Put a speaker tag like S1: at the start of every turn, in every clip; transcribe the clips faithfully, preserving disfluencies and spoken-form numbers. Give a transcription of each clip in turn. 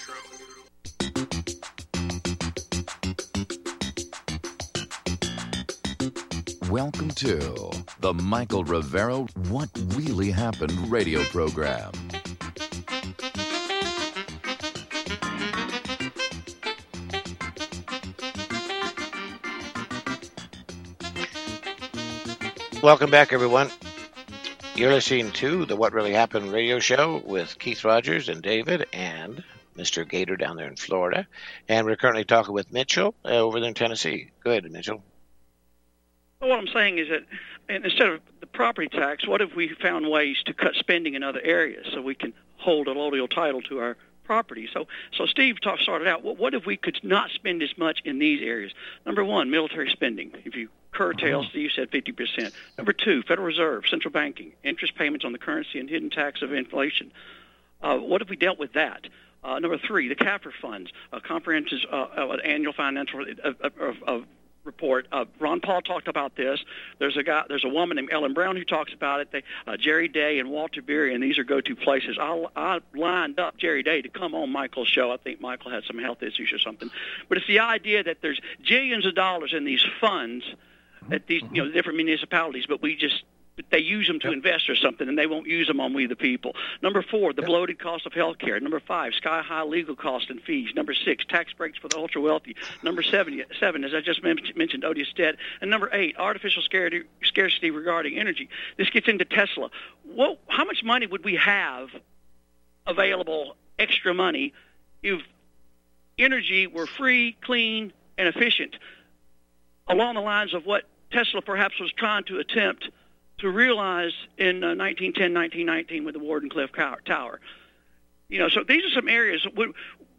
S1: Welcome to the Michael Rivero What Really Happened radio program.
S2: Welcome back, everyone. You're listening to the What Really Happened radio show with Keith Rogers and David and Mister Gator down there in Florida. And we're currently talking with Mitchell uh, over there in Tennessee. Go ahead, Mitchell.
S3: Well, what I'm saying is that instead of the property tax, what if we found ways to cut spending in other areas so we can hold a allodial title to our property? So, so Steve talk, started out, what, what if we could not spend as much in these areas? Number one, military spending. If you curtail, Steve said fifty percent. Number two, Federal Reserve, central banking, interest payments on the currency and hidden tax of inflation. Uh, what if we dealt with that? Uh, number three, the C A F R funds, a comprehensive uh, uh, annual financial uh, uh, uh, report. Uh, Ron Paul talked about this. There's a guy, there's a woman named Ellen Brown who talks about it. They, uh, Jerry Day and Walter Beery, and these are go-to places. I, I lined up Jerry Day to come on Michael's show. I think Michael had some health issues or something. But it's the idea that there's jillions of dollars in these funds at these, you know, different municipalities, but we just they use them to yep. invest or something, and they won't use them on we the people. Number four, the yep. bloated cost of health care. Number five, sky-high legal costs and fees. Number six, tax breaks for the ultra-wealthy. Number seven, seven as I just mentioned, odious debt. And number eight, artificial scarcity, scarcity regarding energy. This gets into Tesla. Well, how much money would we have available, extra money, if energy were free, clean, and efficient, along the lines of what Tesla perhaps was trying to attempt to realize in uh, nineteen ten, nineteen nineteen with the Wardenclyffe Tower. You know, so these are some areas. Would,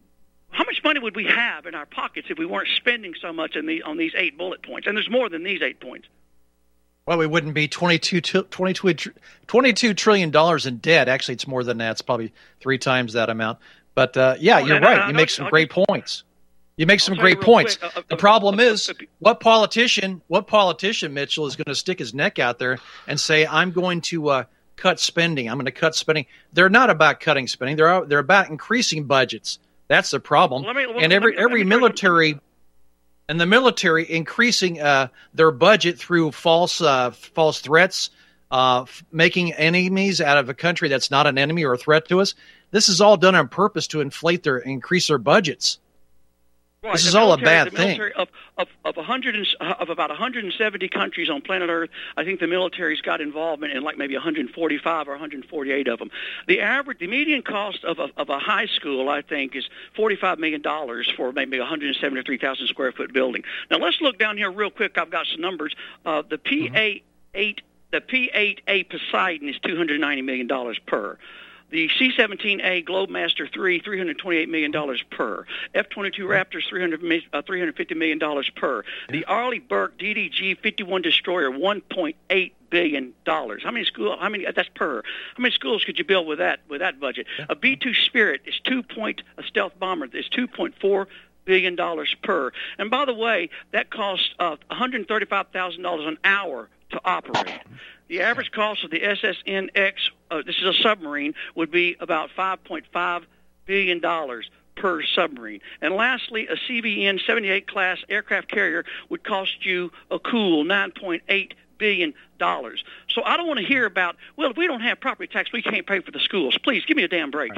S3: how much money would we have in our pockets if we weren't spending so much in the, on these eight bullet points? And there's more than these eight points.
S4: Well, we wouldn't be twenty-two, twenty-two, twenty-two trillion dollars in debt. Actually, it's more than that. It's probably three times that amount. But, uh, yeah, well, you're right. You make some great points. You make some great points. Uh, uh, the problem uh, is, uh, what politician, what politician, Mitchell, is going to stick his neck out there and say, "I'm going to uh, cut spending. I'm going to cut spending." They're not about cutting spending. They're they're about increasing budgets. That's the problem. Well, me, well, and every me, every military, and the military increasing uh, their budget through false uh, false threats, uh, f- making enemies out of a country that's not an enemy or a threat to us. This is all done on purpose to inflate their increase their budgets.
S3: Right.
S4: This
S3: the
S4: is
S3: military,
S4: all a bad
S3: the
S4: thing.
S3: Of, of, of, one hundred and, of about one hundred seventy countries on planet Earth, I think the military's got involvement in like maybe one hundred forty-five or one hundred forty-eight of them. The average, the median cost of a, of a high school, I think, is forty-five million dollars for maybe a one hundred seventy-three thousand square foot building. Now let's look down here real quick. I've got some numbers. Uh, the P eight, mm-hmm. the P eight A Poseidon is two hundred ninety million dollars per. The C seventeen A Globemaster three, three hundred twenty-eight million dollars per. F twenty-two Raptors, three hundred, uh, three hundred fifty million dollars per. The Arleigh Burke D D G fifty-one Destroyer, one point eight billion dollars. How many schools? How many? That's per. How many schools could you build with that with that budget? A B two Spirit is two point. A stealth bomber is two point four billion dollars per. And by the way, that costs uh, one hundred thirty-five thousand dollars an hour to operate. The average cost of the S S N X, uh, this is a submarine, would be about five point five billion dollars per submarine. And lastly, a C V N seventy-eight class aircraft carrier would cost you a cool nine point eight billion dollars. So I don't want to hear about, well, if we don't have property tax, we can't pay for the schools. Please, give me a damn break.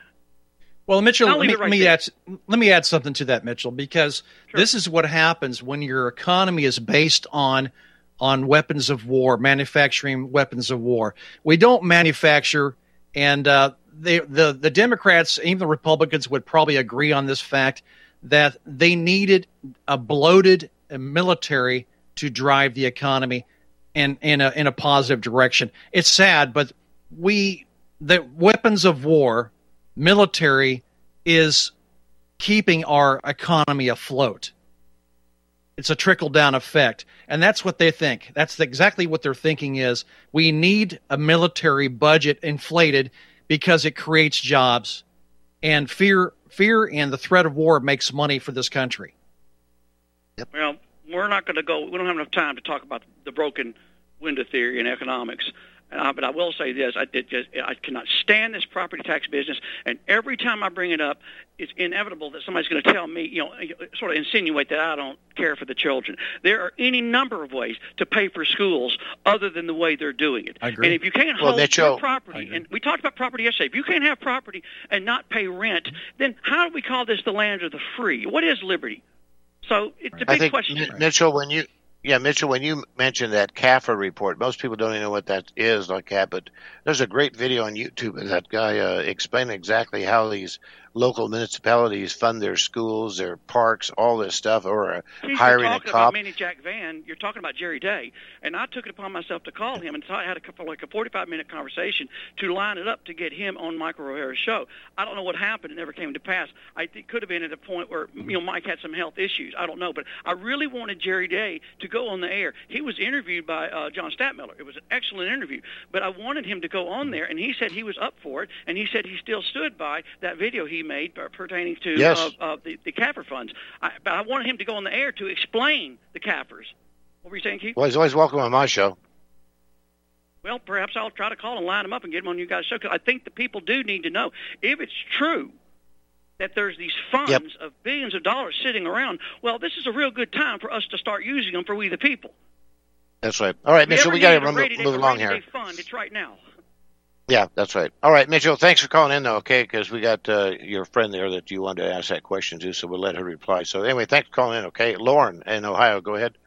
S4: Well, Mitchell, let me,
S3: right
S4: let, me add, let me add something to that, Mitchell, because
S3: sure.
S4: This is what happens when your economy is based on on weapons of war, manufacturing weapons of war. We don't manufacture, and uh, they, the, the Democrats, even the Republicans, would probably agree on this fact that they needed a bloated military to drive the economy in, in, a, in a positive direction. It's sad, but we the weapons of war, military, is keeping our economy afloat. It's a trickle-down effect, and that's what they think. That's exactly what their thinking is. We need a military budget inflated because it creates jobs, and fear fear and the threat of war makes money for this country.
S3: Yep. Well, we're not going to go – we don't have enough time to talk about the broken window theory in economics. Uh, but I will say this: I did just I cannot stand this property tax business, and every time I bring it up, it's inevitable that somebody's going to tell me, you know, sort of insinuate that I don't care for the children. There are any number of ways to pay for schools other than the way they're doing it.
S4: I agree.
S3: And if you can't
S2: Well,
S3: hold
S2: Mitchell,
S3: your property, and we talked about property yesterday, if you can't have property and not pay rent, then how do we call this the land of the free? What is liberty? So it's a big
S2: I think,
S3: question.
S2: M- Mitchell, when you yeah, Mitchell, when you mentioned that C A F R report, most people don't even know what that is like that, but there's a great video on YouTube of that guy uh, explaining exactly how these local municipalities fund their schools, their parks, all this stuff, or uh,
S3: He's
S2: hiring a
S3: talking
S2: cop.
S3: about Minnie Jack Van. You're talking about Jerry Day, and I took it upon myself to call him, and so I had a couple, like a forty-five minute conversation to line it up to get him on Michael O'Hara's show. I don't know what happened; it never came to pass. I it could have been at a point where you know Mike had some health issues. I don't know, but I really wanted Jerry Day to go on the air. He was interviewed by uh, John Stadtmiller. It was an excellent interview, but I wanted him to go on there, and he said he was up for it, and he said he still stood by that video he made pertaining to
S2: Yes.
S3: uh, uh, the, the C A F R funds. I, but I wanted him to go on the air to explain the C A F Rs. What were you saying, Keith?
S2: Well, he's always welcome on my show.
S3: Well, perhaps I'll try to call and line him up and get him on you guys' show, because I think the people do need to know. If it's true that there's these funds
S2: Yep.
S3: of billions of dollars sitting around, well, this is a real good time for us to start using them for we the people.
S2: That's right. All right,
S3: If we
S2: Mitchell,
S3: ever
S2: we got to
S3: needed a
S2: move,
S3: rainy day-
S2: move
S3: a
S2: along
S3: rainy
S2: here.
S3: day fund, it's right now.
S2: Yeah, that's right. All right, Mitchell, thanks for calling in, though, okay, because we got uh, your friend there that you wanted to ask that question to, so we'll let her reply. So anyway, thanks for calling in, okay? Lauren in Ohio, go ahead.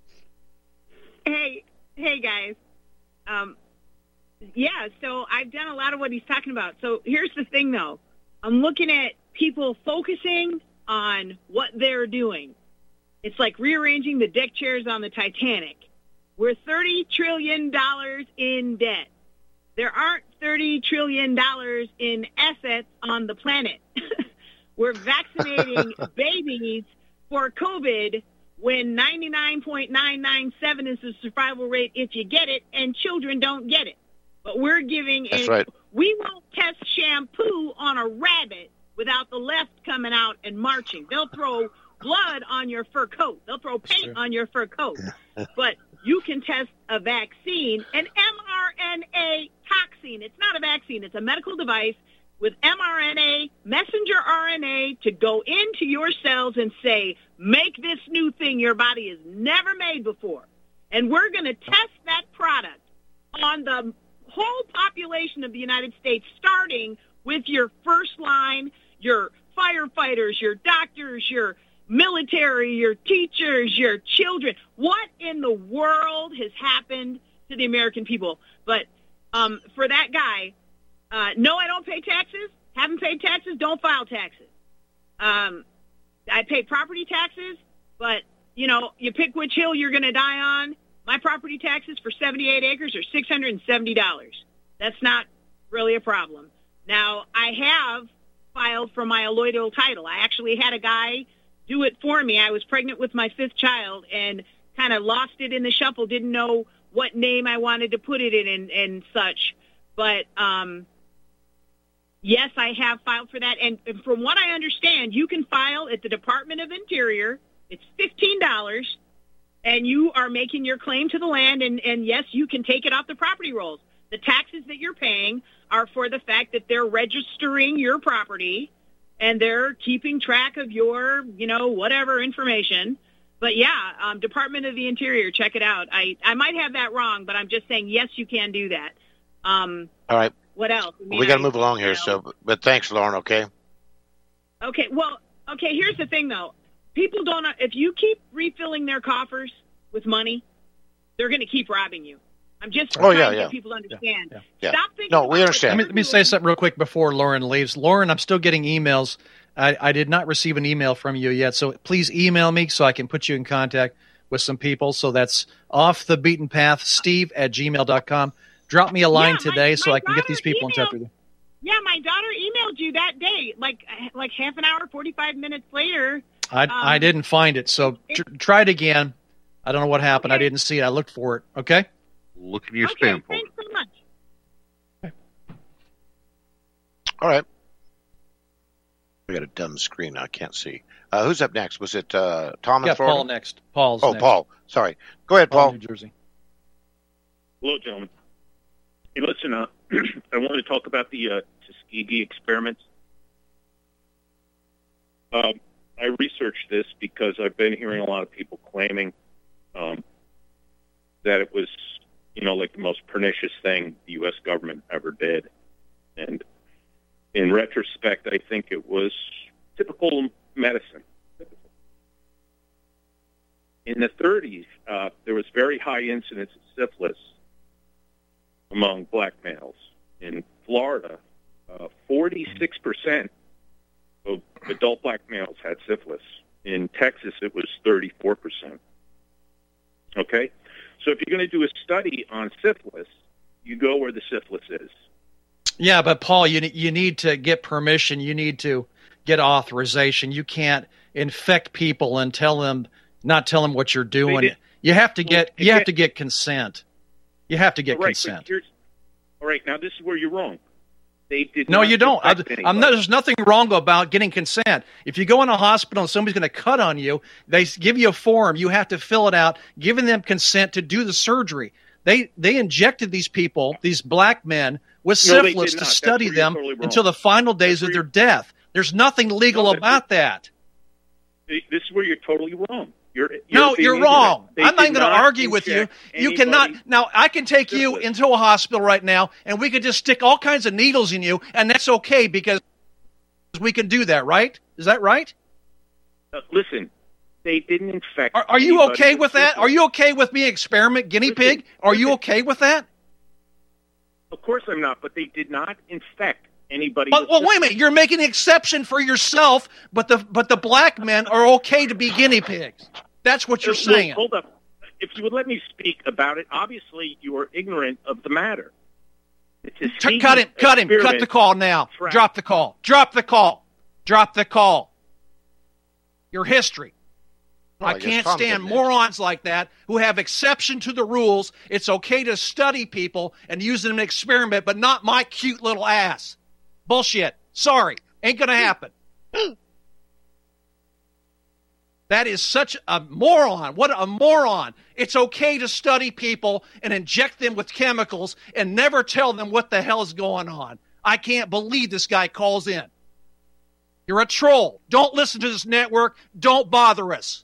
S5: Hey, hey guys. Um, yeah, so I've done a lot of what he's talking about. So here's the thing, though. I'm looking at people focusing on what they're doing. It's like rearranging the deck chairs on the Titanic. We're thirty trillion dollars in debt. There aren't thirty trillion dollars in assets on the planet. We're vaccinating babies for COVID when ninety-nine point nine nine seven is the survival rate if you get it, and children don't get it. But we're giving
S2: That's
S5: a,
S2: right.
S5: we won't test shampoo on a rabbit without the left coming out and marching. They'll throw blood on your fur coat. They'll throw paint on your fur coat. But you can test a vaccine, an M R N A toxin. It's not a vaccine. It's a medical device with M R N A, messenger R N A, to go into your cells and say, make this new thing your body has never made before. And we're going to test that product on the whole population of the United States, starting with your first line, your firefighters, your doctors, your military, your teachers, your children. What in the world has happened to the American people? But um, for that guy, uh, no, I don't pay taxes. Haven't paid taxes. Don't file taxes. Um, I pay property taxes, but, you know, you pick which hill you're going to die on. My property taxes for seventy-eight acres are six hundred seventy dollars. That's not really a problem. Now, I have filed for my alloidal title. I actually had a guy do it for me. I was pregnant with my fifth child and kind of lost it in the shuffle, didn't know what name I wanted to put it in and, and such. But, um, yes, I have filed for that. And, and from what I understand, you can file at the Department of Interior. It's fifteen dollars, and you are making your claim to the land, and, and, yes, you can take it off the property rolls. The taxes that you're paying are for the fact that they're registering your property, and they're keeping track of your, you know, whatever information. But, yeah, um, Department of the Interior, check it out. I, I might have that wrong, but I'm just saying, yes, you can do that. Um,
S2: All right.
S5: What else? I mean,
S2: We got to
S5: I-
S2: move along here,
S5: you know.
S2: so, but thanks, Lauren, okay?
S5: Okay, well, okay, here's the thing, though. People don't, if you keep refilling their coffers with money, they're going to keep robbing you. I'm just
S2: Oh,
S5: trying
S2: yeah,
S5: to
S2: yeah.
S5: get people to understand.
S4: yeah,
S2: yeah.
S5: Stop thinking
S2: No, we
S5: about
S2: understand.
S5: what
S4: Let me,
S5: you're
S4: let me say
S5: doing.
S4: something real quick before Lauren leaves. Lauren, I'm still getting emails. I, I did not receive an email from you yet, so please email me so I can put you in contact with some people. So that's off the beaten path, Steve at gmail dot com. Drop me a line
S5: Yeah, my-
S4: today so
S5: my
S4: I can get these
S5: daughter
S4: people in touch
S5: emailed-
S4: with you.
S5: Yeah, my daughter emailed you that day, like like half an hour, forty-five minutes later.
S4: I,
S5: Um,
S4: I didn't find it, so tr- try it again. I don't know what happened. I
S5: Okay.
S4: didn't see it. I looked for it. Okay?
S6: Look in your
S5: Okay,
S6: spam folder.
S5: thanks so much.
S2: All right. I got a dumb screen. I can't see. Uh, who's up next? Was it uh, Tom in
S4: Yeah,
S2: Florida?
S4: Paul next. Paul's
S2: Oh,
S4: next.
S2: Paul. Sorry. Go ahead,
S4: Paul,
S2: Paul.
S4: New Jersey.
S7: Hello, gentlemen.
S6: Hey, listen, uh, I want to talk about the uh, Tuskegee experiments. Um, I researched this because I've been hearing a lot of people claiming um, that it was, you know, like the most pernicious thing the U S government ever did. And in retrospect, I think it was typical medicine. In the thirties, uh, there was very high incidence of syphilis among black males. In Florida, uh, forty-six percent of adult black males had syphilis. In Texas, it was thirty-four percent. Okay? So if you're going to do a study on syphilis, you go where the syphilis is.
S4: Yeah, but Paul, you you need to get permission. You need to get authorization. You can't infect people and tell them, not tell them what you're doing. You have to get you have to get consent. You have to get
S6: all right,
S4: consent.
S6: All right, now this is where you're wrong. They did
S4: no,
S6: not
S4: you don't. I, I'm not,
S6: anybody.
S4: there's nothing wrong about getting consent. If you go in a hospital and somebody's going to cut on you, they give you a form. You have to fill it out, giving them consent to do the surgery. They they injected these people, these black men, with
S6: No, they
S4: syphilis
S6: did
S4: to
S6: not.
S4: study
S6: That's where
S4: them
S6: you're totally wrong.
S4: until the final days
S6: That's
S4: of their
S6: where
S4: death. There's nothing legal
S6: No, that's
S4: about that.
S6: This is where you're totally wrong. You're, you're
S4: No,
S6: being
S4: you're
S6: ignorant.
S4: wrong.
S6: They
S4: I'm not
S6: did
S4: going to argue with you.
S6: inject
S4: You
S6: anybody
S4: cannot. Now, I can take you
S6: syphilis.
S4: into a hospital right now, and we could just stick all kinds of needles in you, and that's okay because we can do that, right? Is that right?
S6: Uh, listen, they didn't infect.
S4: Are, are you
S6: anybody
S4: okay with that?
S6: syphilis.
S4: Are you okay with being experiment guinea
S6: Listen,
S4: pig? Are you
S6: listen.
S4: okay with that?
S6: Of course I'm not, but they did not infect anybody.
S4: But,
S6: with
S4: well, wait a
S6: syphilis.
S4: minute. You're making an exception for yourself, but the but the black men are okay to be guinea pigs. That's what you're
S6: Uh, well,
S4: saying.
S6: Hold up. If you would let me speak about it, obviously you are ignorant of the matter. The
S4: T-
S6: Tuskegee
S4: cut him. Cut him. Cut
S6: experiment
S4: the call now.
S6: tracked-
S4: Drop the call. Drop the call. Drop the call. Your history.
S2: Well, I
S4: I
S2: guess
S4: can't
S2: Tom's
S4: stand
S2: in there.
S4: morons like that who have exception to the rules. It's okay to study people and use them in an experiment, but not my cute little ass. Bullshit. Sorry. Ain't going to happen. That is such a moron. What a moron. It's okay to study people and inject them with chemicals and never tell them what the hell is going on. I can't believe this guy calls in. You're a troll. Don't listen to this network. Don't bother us.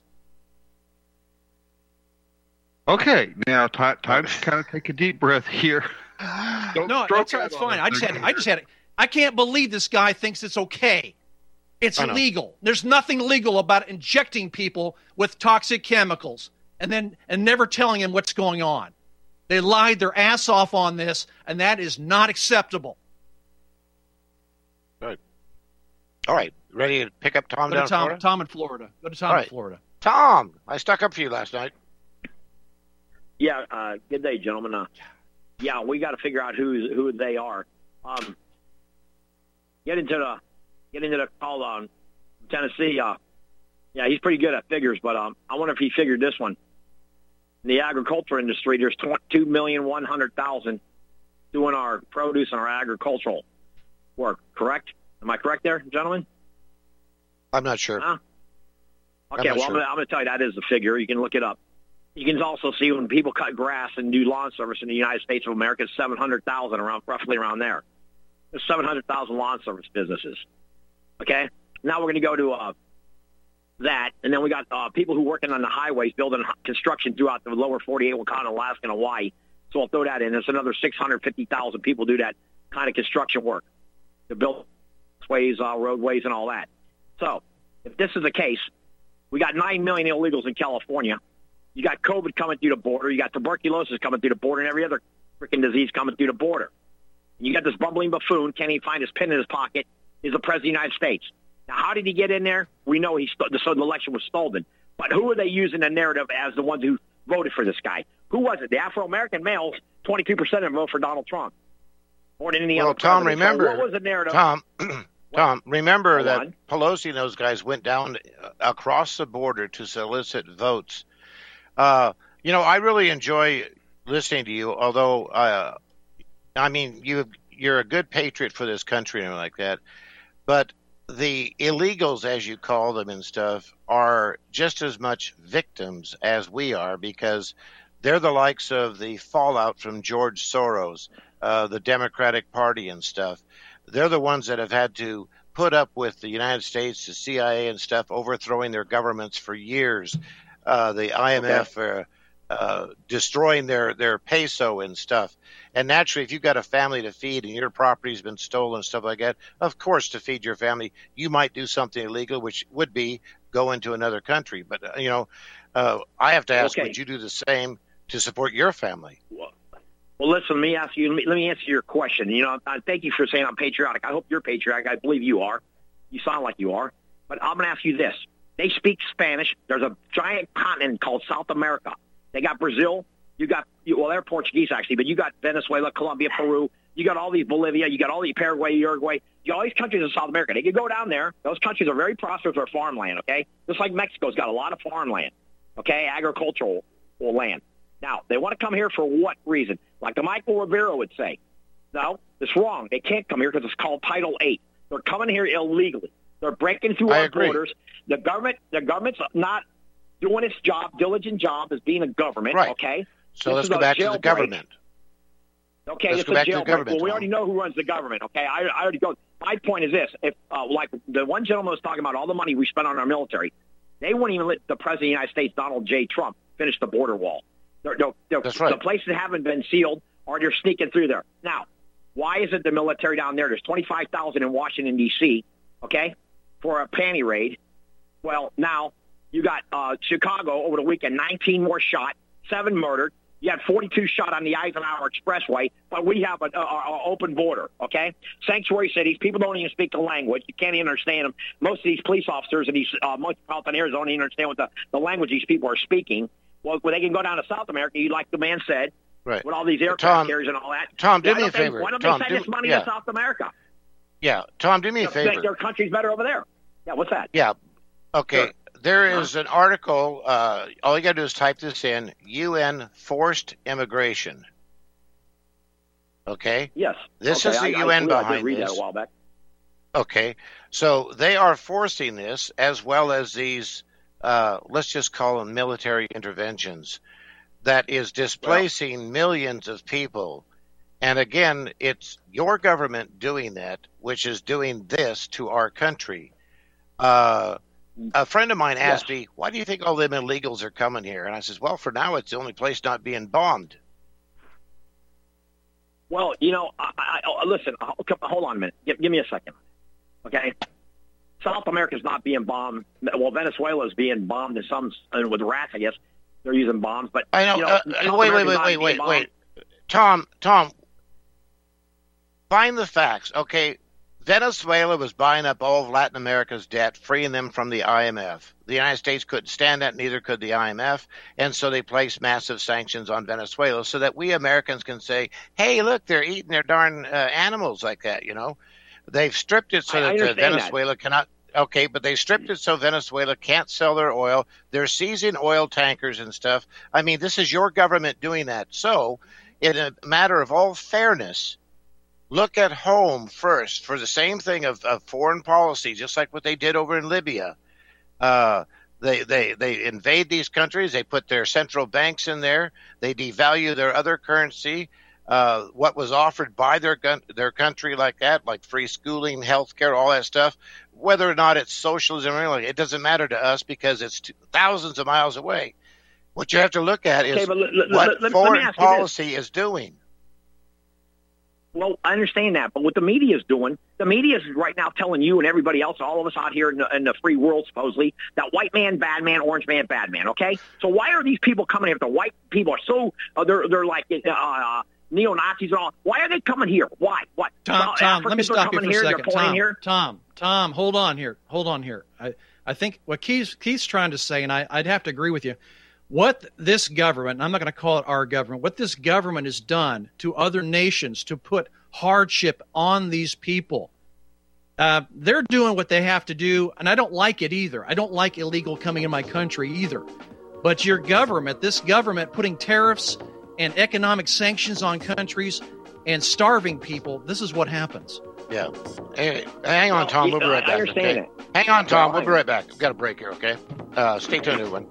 S7: Okay, now time, time to kind of take a deep breath here. Don't
S4: No,
S7: stroke
S4: that's,
S7: out
S4: that's
S7: on
S4: fine.
S7: us
S4: I just had
S7: again
S4: I just had it. I can't believe this guy thinks it's okay. It's
S2: I know.
S4: illegal. There's nothing legal about injecting people with toxic chemicals and then and never telling them what's going on. They lied their ass off on this, and that is not acceptable.
S2: Good. All right. Ready to pick up Tom
S4: Go
S2: down
S4: to Tom,
S2: Florida?
S4: Tom in Florida. Go to Tom
S2: All
S4: in
S2: right.
S4: Florida.
S2: Tom, I stuck up for you last night.
S8: Yeah, uh, good day, gentlemen. Uh, yeah, we got to figure out who who they are. Um, get into the get into the call on Tennessee. Uh, yeah, he's pretty good at figures, but um, I wonder if he figured this one. In the agriculture industry, there's twenty-two million one hundred thousand doing our produce and our agricultural work. Correct? Am I correct there, gentlemen?
S2: I'm not sure.
S8: Huh?
S2: I'm
S8: Okay,
S2: not
S8: well,
S2: sure.
S8: I'm gonna, I'm going to tell you that is the figure. You can look it up. You can also see when people cut grass and do lawn service in the United States of America, it's seven hundred thousand, around roughly around there. There's seven hundred thousand lawn service businesses. Okay? Now we're going to go to uh, that, and then we got uh, people who are working on the highways, building construction throughout the lower forty-eight, Wakanda, Alaska, and Hawaii. So I'll throw that in. There's another six hundred fifty thousand people do that kind of construction work to build ways, uh, roadways, and all that. So if this is the case, we got nine million illegals in California. You got COVID coming through the border. You got tuberculosis coming through the border and every other freaking disease coming through the border. And you got this bumbling buffoon, can't even find his pin in his pocket, is the president of the United States. Now, how did he get in there? We know he st- so the election was stolen. But who are they using the narrative as the ones who voted for this guy? Who was it? The Afro-American males, twenty-two percent of them voted for Donald Trump. More than any
S2: Well,
S8: other
S2: Tom,
S8: president. So
S2: remember,
S8: what was the narrative?
S2: Tom, Tom, remember
S8: Hold
S2: that
S8: on.
S2: Pelosi and those guys went down uh, across the border to solicit votes. Uh, you know, I really enjoy listening to you, although, uh, I mean, you, you're a good patriot for this country and everything like that. But the illegals, as you call them and stuff, are just as much victims as we are because they're the likes of the fallout from George Soros. uh, the Democratic Party and stuff. They're the ones that have had to put up with the United States, the C I A and stuff, overthrowing their governments for years. Uh, the I M F okay. uh, uh, destroying their, their peso and stuff. And naturally, if you've got a family to feed and your property's been stolen and stuff like that, of course, to feed your family, you might do something illegal, which would be go into another country. But, uh, you know, uh, I have to ask,
S8: okay.
S2: would you do the same to support your family?
S8: Well, well listen, let me ask you, let me, let me answer your question. You know, I thank you for saying I'm patriotic. I hope you're patriotic. I believe you are. You sound like you are. But I'm going to ask you this. They speak Spanish. There's a giant continent called South America. They got Brazil. You got, well, they're Portuguese, actually, but you got Venezuela, Colombia, Peru. You got all these Bolivia. You got all these Paraguay, Uruguay. You got all these countries in South America. They could go down there. Those countries are very prosperous for farmland, okay? Just like Mexico's got a lot of farmland, okay, agricultural land. Now, they want to come here for what reason? Like the Michael Rivera would say. No, it's wrong. They can't come here because it's called Title eight. They're coming here illegally. They're breaking through
S2: I
S8: our
S2: agree.
S8: borders. The government, the government's not doing its job, diligent job as being a government,
S2: right.
S8: okay?
S2: So
S8: this
S2: let's
S8: is
S2: go
S8: a
S2: back to the
S8: jailbreak.
S2: government.
S8: Okay,
S2: let's
S8: it's
S2: go
S8: a
S2: back to the
S8: jailbreak.
S2: government.
S8: Well, we
S2: Tom.
S8: already know who runs the government, okay? I, I already go. My point is this. If, uh, like the one gentleman was talking about all the money we spent on our military, they wouldn't even let the President of the United States, Donald J. Trump, finish the border wall. They're, they're, they're,
S2: That's right.
S8: The places that haven't been sealed, or they're sneaking through there. Now, why isn't the military down there? There's twenty-five thousand in Washington, D C, okay, for a panty raid. Well, now you got uh, Chicago over the weekend, nineteen more shot, seven murdered. You had forty-two shot on the Eisenhower Expressway, but we have an open border, okay? Sanctuary cities, people don't even speak the language. You can't even understand them. Most of these police officers in these uh, metropolitan areas don't even understand what the, the language these people are speaking. Well, when they can go down to South America, you like the man said,
S2: right.
S8: with all these aircraft
S2: Tom,
S8: carriers and all that.
S2: Tom, do
S8: why
S2: me a
S8: they,
S2: favor.
S8: Why don't
S2: Tom,
S8: they send
S2: do,
S8: this money
S2: yeah.
S8: to South America?
S2: Yeah, Tom, do me a favor.
S8: Their country's better over there. Yeah, what's that?
S2: Yeah, okay.
S8: Sure.
S2: There is an article, uh, all you got to do is type this in, U N forced immigration. Okay?
S8: Yes.
S2: This
S8: okay.
S2: is the
S8: I,
S2: U N
S8: I,
S2: behind
S8: I did read
S2: this.
S8: that a while back.
S2: Okay. So they are forcing this as well as these, uh, let's just call them military interventions, that is displacing well, millions of people. And again, it's your government doing that, which is doing this to our country. Uh, A friend of mine asked yes. me, why do you think all them illegals are coming here? And I says, well, for now, it's the only place not being bombed.
S8: Well, you know, I, I, listen, hold on a minute. Give, give me a second. Okay? South America's not being bombed. Well, Venezuela is being bombed in some, uh, with rats, I guess. They're using bombs. But,
S2: I know.
S8: You know
S2: uh, wait, wait, wait, wait, wait, wait. Tom, Tom, find the facts. Okay. Venezuela was buying up all of Latin America's debt, freeing them from the I M F. The United States couldn't stand that, neither could the I M F, and so they placed massive sanctions on Venezuela so that we Americans can say, hey, look, they're eating their darn uh, animals like that, you know. They've stripped it so
S8: I,
S2: that
S8: I
S2: uh, Venezuela that. cannot – okay, but they stripped it so Venezuela can't sell their oil. They're seizing oil tankers and stuff. I mean, this is your government doing that. So in a matter of all fairness – look at home first for the same thing of, of foreign policy, just like what they did over in Libya. Uh, they, they, they invade these countries. They put their central banks in there. They devalue their other currency. Uh, what was offered by their their country like that, like free schooling, health care, all that stuff, whether or not it's socialism or anything, it doesn't matter to us because it's two, thousands of miles away. What you have to look at is
S8: okay, but l- l-
S2: what
S8: l-
S2: foreign policy is doing.
S8: Well, I understand that, but what the media is doing, the media is right now telling you and everybody else, all of us out here in the, in the free world, supposedly, that white man, bad man, orange man, bad man, okay? So why are these people coming here? The white people are so, uh, they're they're like uh, uh, neo-Nazis and all. Why are they coming here? Why? What?
S4: Tom,
S8: well,
S4: Tom let me stop you for
S8: here,
S4: a second. Tom,
S8: here?
S4: Tom, Tom, hold on here. Hold on here. I, I think what Keith's, Keith's trying to say, and I, I'd have to agree with you, what this government, and I'm not going to call it our government, what this government has done to other nations to put hardship on these people. Uh, they're doing what they have to do, and I don't like it either. I don't like illegal coming in my country either. But your government, this government putting tariffs and economic sanctions on countries and starving people, this is what happens.
S2: Yeah. Hey, hang on, Tom. We'll be right back.
S8: I understand
S2: okay?
S8: it.
S2: Hang on, Tom. We'll be right back. We've got a break here, okay? Uh, stay tuned, everyone.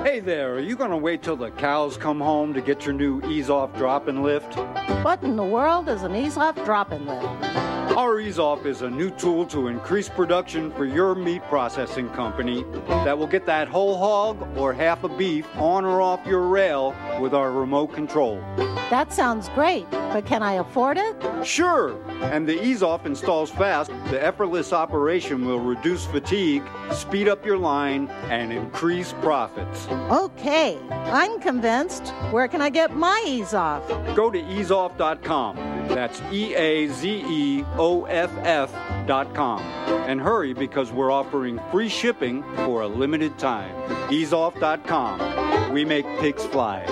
S9: Hey there, are you going to wait till the cows come home to get your new ease-off drop-and lift?
S10: What in the world is an ease-off drop-and lift?
S9: Our ease-off is a new tool to increase production for your meat processing company that will get that whole hog or half a beef on or off your rail with our remote control.
S10: That sounds great, but can I afford it?
S9: Sure, and the ease-off installs fast. The effortless operation will reduce fatigue, speed up your line, and increase profits.
S10: Okay, I'm convinced. Where can I get my ease-off?
S9: Go to ease off dot com. That's E A Z E O F F dot com. And hurry, because we're offering free shipping for a limited time. ease off dot com. We make pigs fly.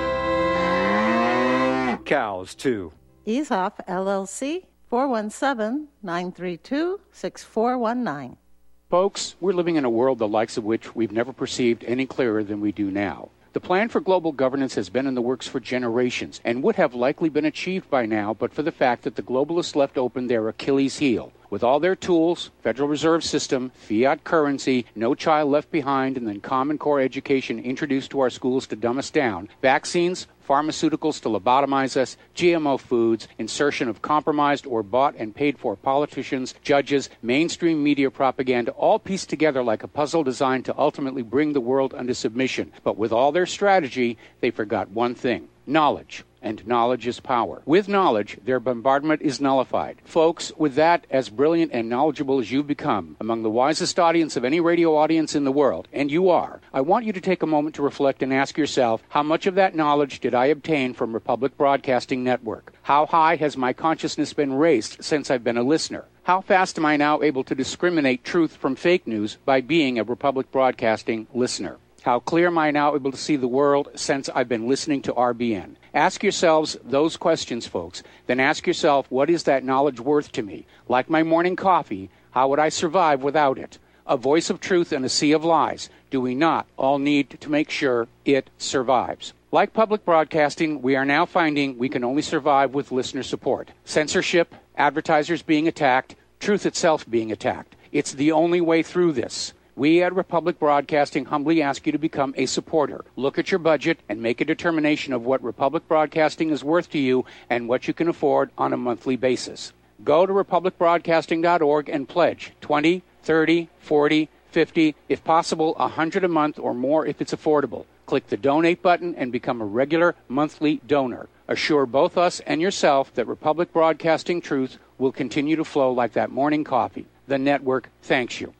S9: Cows, too.
S10: EaseOff, L L C, four one seven, nine three two, six four one nine.
S11: Folks, we're living in a world the likes of which we've never perceived any clearer than we do now. The plan for global governance has been in the works for generations and would have likely been achieved by now but for the fact that the globalists left open their Achilles heel. With all their tools, Federal Reserve System, fiat currency, no child left behind, and then Common Core education introduced to our schools to dumb us down, vaccines, pharmaceuticals to lobotomize us, G M O foods, insertion of compromised or bought and paid for politicians, judges, mainstream media propaganda, all pieced together like a puzzle designed to ultimately bring the world under submission. But with all their strategy, they forgot one thing: knowledge. And knowledge is power. With knowledge, their bombardment is nullified. Folks, with that, as brilliant and knowledgeable as you've become, among the wisest audience of any radio audience in the world, and you are, I want you to take a moment to reflect and ask yourself, how much of that knowledge did I obtain from Republic Broadcasting Network? How high has my consciousness been raised since I've been a listener? How fast am I now able to discriminate truth from fake news by being a Republic Broadcasting listener? How clear am I now able to see the world since I've been listening to R B N? Ask yourselves those questions, folks. Then ask yourself, what is that knowledge worth to me? Like my morning coffee, how would I survive without it? A voice of truth in a sea of lies. Do we not all need to make sure it survives? Like public broadcasting, we are now finding we can only survive with listener support. Censorship, advertisers being attacked, truth itself being attacked. It's the only way through this. We at Republic Broadcasting humbly ask you to become a supporter. Look at your budget and make a determination of what Republic Broadcasting is worth to you and what you can afford on a monthly basis. Go to republic broadcasting dot org and pledge twenty, thirty, forty, fifty, if possible, one hundred a month or more if it's affordable. Click the donate button and become a regular monthly donor. Assure both us and yourself that Republic Broadcasting truth will continue to flow like that morning coffee. The network thanks you.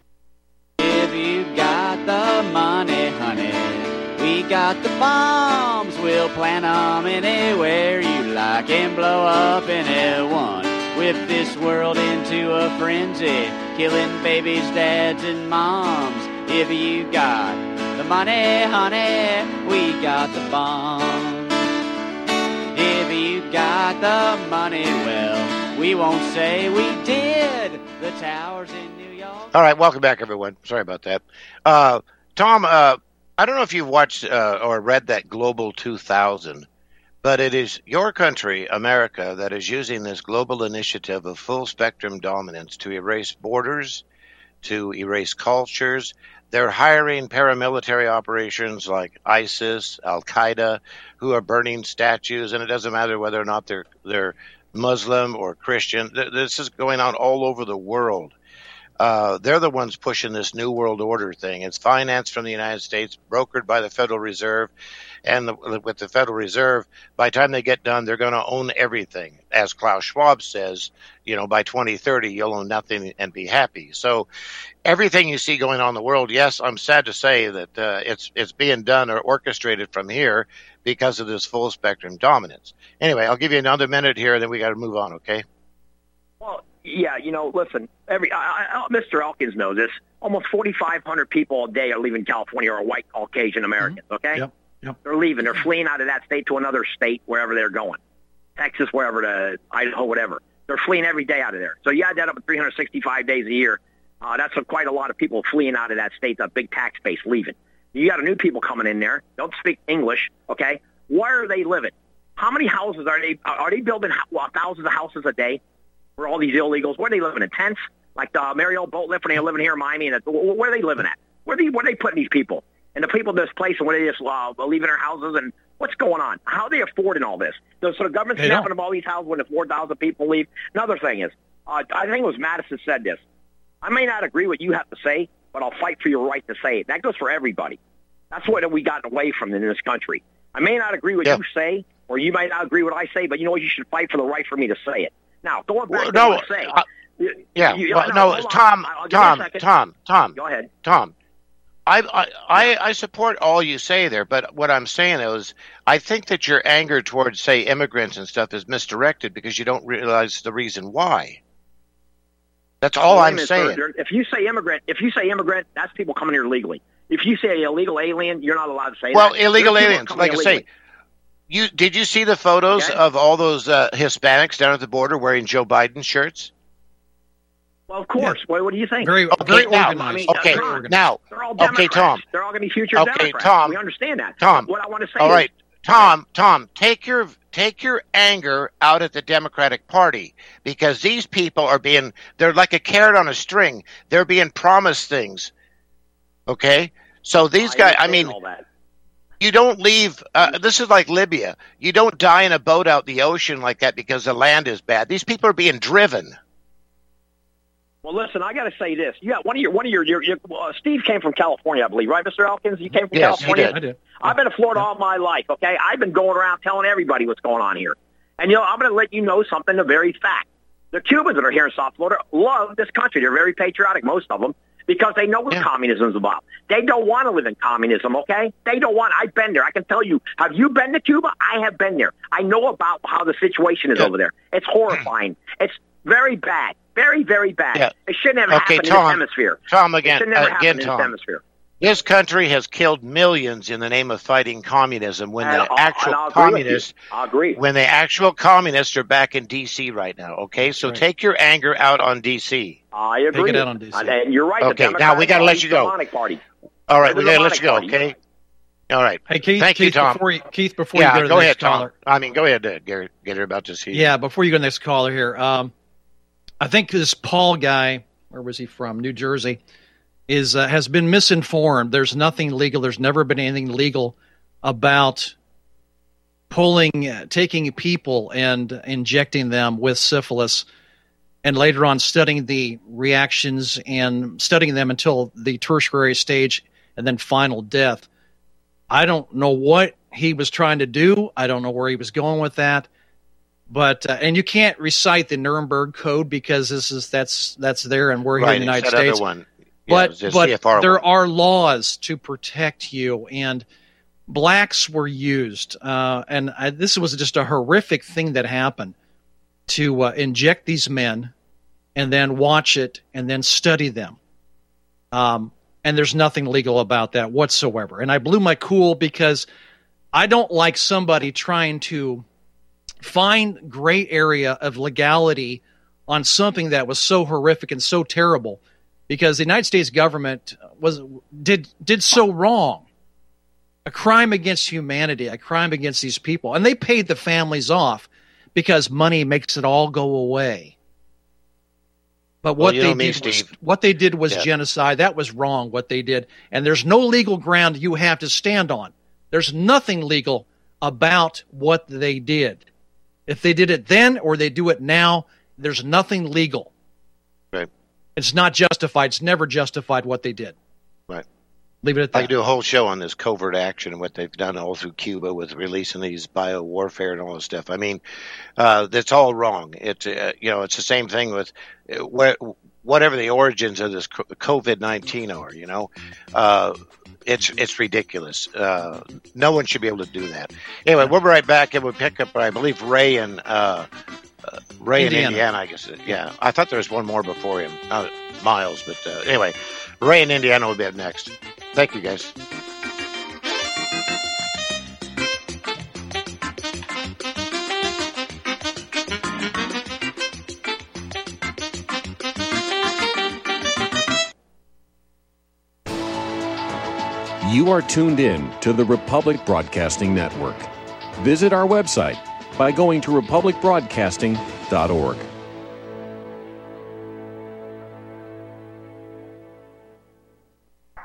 S12: If you got the money, honey, we got the bombs. We'll plant 'em anywhere you like and blow up anyone. Whip this world into a frenzy, killing babies, dads, and moms. If you got the money, honey, we got the bombs. If you got the money, well, we won't say we did. The towers in New York.
S2: All right, welcome back, everyone. Sorry about that. Uh, Tom, uh, I don't know if you've watched uh, or read that Global two thousand, but it is your country, America, that is using this global initiative of full-spectrum dominance to erase borders, to erase cultures. They're hiring paramilitary operations like ISIS, Al-Qaeda, who are burning statues, and it doesn't matter whether or not they're they're Muslim or Christian. This is going on all over the world. Uh, they're the ones pushing this New World Order thing. It's financed from the United States, brokered by the Federal Reserve. And the, with the Federal Reserve, by the time they get done, they're going to own everything. As Klaus Schwab says, you know, by twenty thirty, you'll own nothing and be happy. So everything you see going on in the world, yes, I'm sad to say that uh, it's it's being done or orchestrated from here because of this full spectrum dominance. Anyway, I'll give you another minute here, and then we got to move on, okay?
S8: Well, yeah, you know, listen, every I, I, Mister Elkins knows this. Almost forty-five hundred people a day are leaving California, or white Caucasian Americans, mm-hmm. okay?
S4: Yep. Yep.
S8: They're leaving. They're fleeing out of that state to another state, wherever they're going. Texas, wherever, to Idaho, whatever. They're fleeing every day out of there. So you add that up at three hundred sixty-five days a year. Uh, that's a, quite a lot of people fleeing out of that state, that big tax base, leaving. You got new people coming in there. Don't speak English, okay? Where are they living? How many houses are they? Are they building well, thousands of houses a day for all these illegals? Where are they living, in tents? Like the Mariel Boatlift when they're living here in Miami? And where are they living at? Where are they, where are they putting these people? And the people displaced, what they just uh, leaving their houses, and what's going on? How are they affording all this? So the government's
S4: They
S8: snapping
S4: don't.
S8: up all these houses when the four thousand people leave. Another thing is, uh, I think it was Madison said this. I may not agree with what you have to say, but I'll fight for your right to say it. That goes for everybody. That's what we gotten away from in this country. I may not agree with
S2: Yeah.
S8: what you say, or you might not agree with what I say, but you know what? You should fight for the right for me to say it. Now, going back
S2: Well,
S8: to
S2: no,
S8: what I say.
S2: uh, Yeah,
S8: you-
S2: well,
S8: no,
S2: no,
S8: hold on.
S2: Tom,
S8: I'll give you a
S2: Tom,
S8: second.
S2: Tom, Tom,
S8: Go ahead.
S2: Tom. I, I I I support all you say there, but what I'm saying is, I think that your anger towards, say, immigrants and stuff is misdirected because you don't realize the reason why. That's all
S8: Wait a
S2: I'm
S8: minute,
S2: saying.
S8: sir. If you say immigrant, if you say immigrant, that's people coming here legally. If you say illegal alien, you're not allowed to say
S2: Well,
S8: that.
S2: illegal
S8: There's people
S2: aliens,
S8: coming
S2: like I
S8: illegally.
S2: say, you did you see the photos
S8: Okay.
S2: of all those uh, Hispanics down at the border wearing Joe Biden shirts?
S8: Well, of course. What, what do you think?
S4: Very,
S2: Okay,
S4: very
S2: now,
S4: organized.
S8: I mean,
S2: okay,
S8: they're organized.
S2: now,
S8: They're all
S2: okay,
S8: Democrats.
S2: Tom.
S8: They're all going to be future
S2: Okay,
S8: Democrats.
S2: Tom.
S8: We understand that.
S2: Tom.
S8: What I want to say
S2: All
S8: is,
S2: right, Tom, Tom, take your take your anger out at the Democratic Party because these people are being they're like a carrot on a string. They're being promised things. Okay? So these
S8: I
S2: guys, I
S8: understand
S2: mean,
S8: all that.
S2: you don't leave uh, this is like Libya. You don't die in a boat out in the ocean like that because the land is bad. These people are being driven.
S8: Well, listen, I got to say this. You got one of your one of your, your, your uh, Steve came from California, I believe, right, Mister Elkins? You came from
S2: Yes, he
S8: California.
S2: did.
S4: I did.
S8: I've been to Florida all my life. Okay, I've been going around telling everybody what's going on here, and you know, I'm going to let you know something. A very fact: the Cubans that are here in South Florida love this country. They're very patriotic, most of them, because they know what
S2: Yeah.
S8: communism is about. They don't want to live in communism. Okay, they don't want. I've been there. I can tell you. Have you been to Cuba? I have been there. I know about how the situation is
S2: Yeah.
S8: over there. It's horrifying. It's very bad. Very, very bad.
S2: Yeah.
S8: It shouldn't have
S2: Okay,
S8: happened
S2: Tom.
S8: in this hemisphere.
S2: Tom
S8: It
S2: again
S8: should never
S2: uh,
S8: happen
S2: again
S8: in
S2: Tom.
S8: this hemisphere.
S2: This country has killed millions in the name of fighting communism when
S8: And
S2: the
S8: I'll-
S2: actual
S8: and I'll agree with you.
S2: communists
S8: I agree.
S2: when the actual communists are back in D C right now, okay? So
S4: Right.
S2: take your anger out on D C.
S8: I agree.
S4: Take it out on D C.
S8: And, and you're right. the
S2: Okay, now
S8: Democratic
S2: we gotta let
S8: Party,
S2: you go.
S8: Demonic Party.
S2: All right,
S8: They're
S2: we
S8: the
S2: got to let you go,
S8: demonic party.
S2: okay? All right.
S4: Hey, Keith,
S2: Thank you,
S4: Keith,
S2: Tom.
S4: Before you, Keith, before
S2: Yeah,
S4: you go to
S2: go
S4: the
S2: ahead,
S4: next
S2: Tom.
S4: caller.
S2: I mean, go ahead, uh, Gary. Get her about to see.
S4: Yeah, before you go to the next caller here, um, I think this Paul guy, where was he from? New Jersey, is uh, has been misinformed. There's nothing legal. There's never been anything legal about pulling, uh, taking people and injecting them with syphilis, and later on studying the reactions and studying them until the tertiary stage and then final death. I don't know what he was trying to do. I don't know where he was going with that. But uh, and you can't recite the Nuremberg Code because this is that's that's there and we're here
S2: Right,
S4: in the United
S2: it's that
S4: States.
S2: other one. Yeah,
S4: But
S2: it's the
S4: but
S2: C F R
S4: there
S2: one.
S4: are laws to protect you, and blacks were used. Uh, and I, this was just a horrific thing that happened to uh, inject these men and then watch it and then study them. Um, and there's nothing legal about that whatsoever. And I blew my cool because I don't like somebody trying to find gray area of legality on something that was so horrific and so terrible, because the United States government was did did so wrong, a crime against humanity, a crime against these people, and they paid the families off because money makes it all go away. But
S2: Well,
S4: what
S2: you
S4: they
S2: know me,
S4: did was,
S2: Steve.
S4: what they did was
S2: Yeah.
S4: genocide. That was wrong. What they did, and there's no legal ground you have to stand on. There's nothing legal about what they did. If they did it then or they do it now, there's nothing legal.
S2: Right.
S4: It's not justified. It's never justified what they did.
S2: Right.
S4: Leave it at
S2: I
S4: that.
S2: could do a whole show on this covert action and what they've done all through Cuba with releasing these bio warfare and all this stuff. I mean, uh, that's all wrong. It's uh, you know, it's the same thing with uh, where, whatever the origins of this COVID nineteen are. You know, uh, it's it's ridiculous. Uh, no one should be able to do that. Anyway, we'll be right back and we'll pick up, I believe, Ray and uh, uh, Ray
S4: Indiana.
S2: in Indiana. I guess. Yeah, I thought there was one more before him, uh, Miles. But uh, anyway, Ray in Indiana will be up next. Thank you, guys.
S13: You are tuned in to the Republic Broadcasting Network. Visit our website by going to republic broadcasting dot org.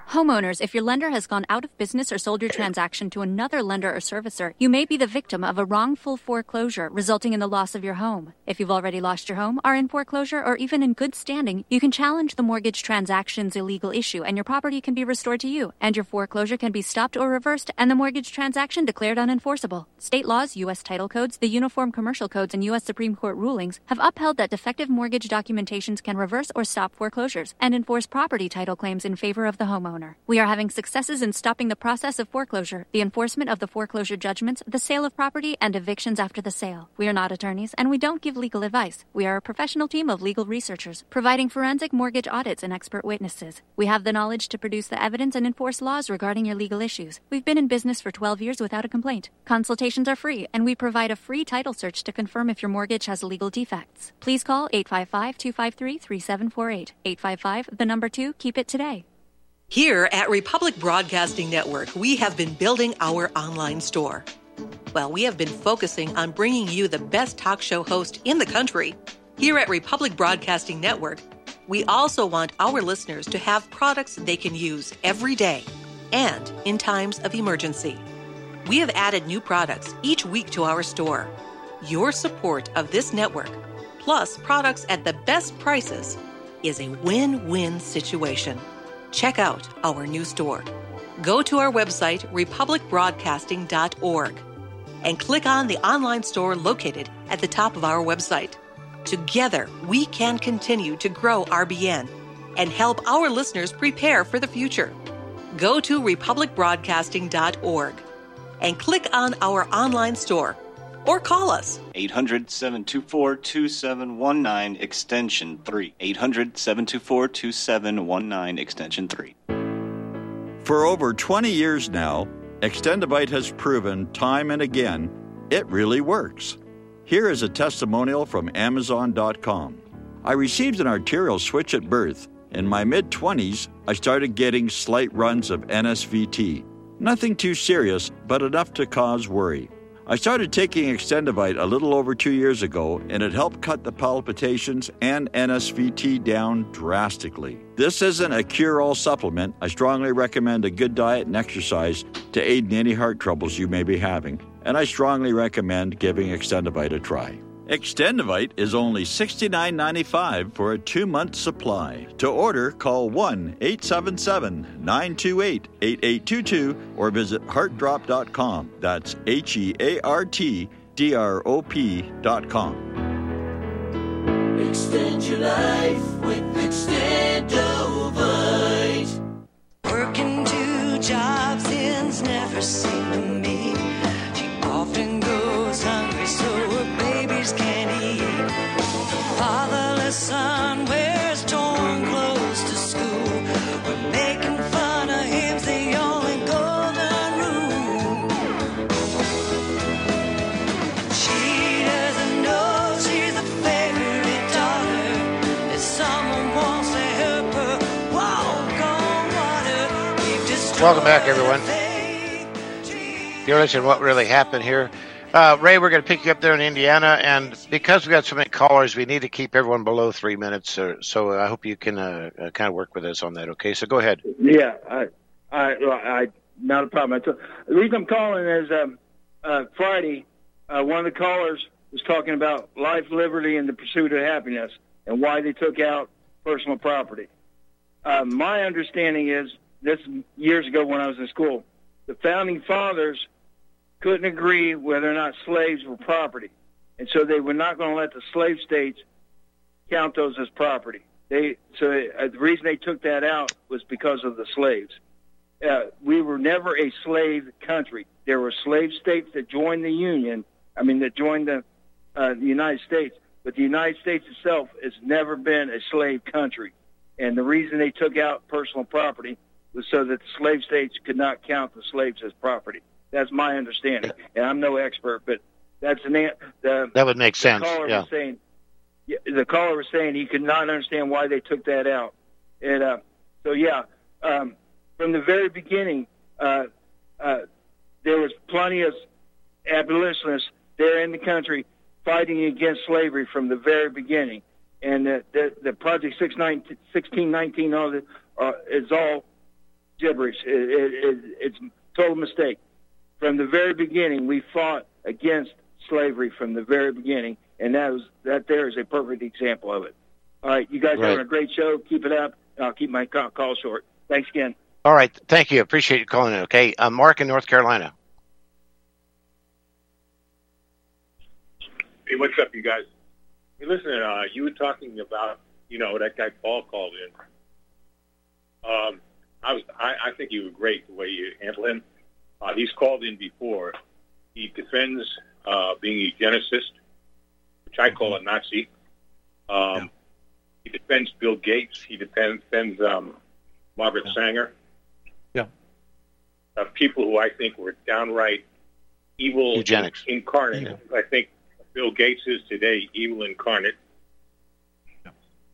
S14: Homeowners, if your lender has gone out of business or sold your transaction to another lender or servicer, you may be the victim of a wrongful foreclosure, resulting in the loss of your home. If you've already lost your home, are in foreclosure, or even in good standing, you can challenge the mortgage transaction's illegal issue, and your property can be restored to you, and your foreclosure can be stopped or reversed, and the mortgage transaction declared unenforceable. State laws, U S title codes, the Uniform Commercial Codes, and U S Supreme Court rulings have upheld that defective mortgage documentations can reverse or stop foreclosures and enforce property title claims in favor of the homeowner. We are having successes in stopping the process of foreclosure, the enforcement of the foreclosure judgments, the sale of property, and evictions after the sale. We are not attorneys, and we don't give legal advice. We are a professional team of legal researchers, providing forensic mortgage audits and expert witnesses. We have the knowledge to produce the evidence and enforce laws regarding your legal issues. We've been in business for twelve years without a complaint. Consultations are free, and we provide a free title search to confirm if your mortgage has legal defects. Please call eight five five, two five three, three seven four eight. eight five five, the number two, keep it today.
S15: Here at Republic Broadcasting Network, we have been building our online store. Well, we have been focusing on bringing you the best talk show host in the country. Here at Republic Broadcasting Network, we also want our listeners to have products they can use every day and in times of emergency. We have added new products each week to our store. Your support of this network, plus products at the best prices, is a win-win situation. Check out our new store. Go to our website, republic broadcasting dot org, and click on the online store located at the top of our website. Together, we can continue to grow R B N and help our listeners prepare for the future. Go to republic broadcasting dot org and click on our online store or call us.
S16: eight hundred, seven two four, two seven one nine, extension three. eight hundred, seven two four, two seven one nine, extension three.
S17: For over twenty years now, Extendivite has proven time and again it really works. Here is a testimonial from amazon dot com. I received an arterial switch at birth. In my mid-twenties, I started getting slight runs of N S V T. Nothing too serious, but enough to cause worry. I started taking Extendivite a little over two years ago, and it helped cut the palpitations and N S V T down drastically. This isn't a cure-all supplement. I strongly recommend a good diet and exercise to aid in any heart troubles you may be having, and I strongly recommend giving Extendivite a try. Extendivite is only sixty-nine ninety-five for a two-month supply. To order, call one eight seven seven, nine two eight, eight eight two two or visit heart drop dot com. That's H E A R T D R O P dot com.
S18: Extend your life with Extendivite. Working two jobs ends never seem to meet. She often goes hungry, so her babies can't eat. Fatherless son wears torn clothes to school. We're making fun of him's the only golden rule. She doesn't know she's a favorite daughter. If someone wants to help her walk on water, we've destroyed.
S2: Welcome back, everyone. You're listening to What Really Happened here. Uh, Ray, we're going to pick you up there in Indiana, and because we've got so many callers, we need to keep everyone below three minutes. Or, so I hope you can uh, uh, kind of work with us on that, okay? So go ahead.
S19: Yeah, I, I, I not a problem. The reason I'm calling is um, uh, Friday, uh, one of the callers was talking about life, liberty, and the pursuit of happiness, and why they took out personal property. Uh, my understanding is, this years ago when I was in school, the founding fathers couldn't agree whether or not slaves were property. And so they were not going to let the slave states count those as property. They So uh, the reason they took that out was because of the slaves. Uh, we were never a slave country. There were slave states that joined the Union, I mean, that joined the, uh, the United States. But the United States itself has never been a slave country. And the reason they took out personal property was so that the slave states could not count the slaves as property. That's my understanding, and I'm no expert, but that's an the,
S2: that would make sense.
S19: The caller
S2: yeah.
S19: was saying, the caller was saying he could not understand why they took that out, and uh, so yeah, um, from the very beginning, uh, uh, there was plenty of abolitionists there in the country fighting against slavery from the very beginning, and the the, the Project sixteen nineteen all the, uh, is all gibberish. It, it, it, it's a total mistake. From the very beginning, we fought against slavery from the very beginning, and that was that. There is a perfect example of it. All right, you guys are
S2: Right.
S19: having a great show. Keep it up, and I'll keep my call, call short. Thanks again.
S2: All right. Thank you. Appreciate you calling in. Okay. Uh, Mark in North Carolina.
S20: Hey, what's up, you guys? Hey, listen, uh, you were talking about, you know, that guy Paul called in. Um, I was, I, I think you were great the way you handled him. Uh, he's called in before. He defends uh, being a eugenicist, which I call a Nazi. Um, yeah. He defends Bill Gates. He defends, defends um, Margaret yeah. Sanger.
S4: Yeah.
S20: Uh, people who I think were downright evil
S2: Eugenics.
S20: incarnate.
S2: Yeah.
S20: I think Bill Gates is today evil incarnate. Yeah.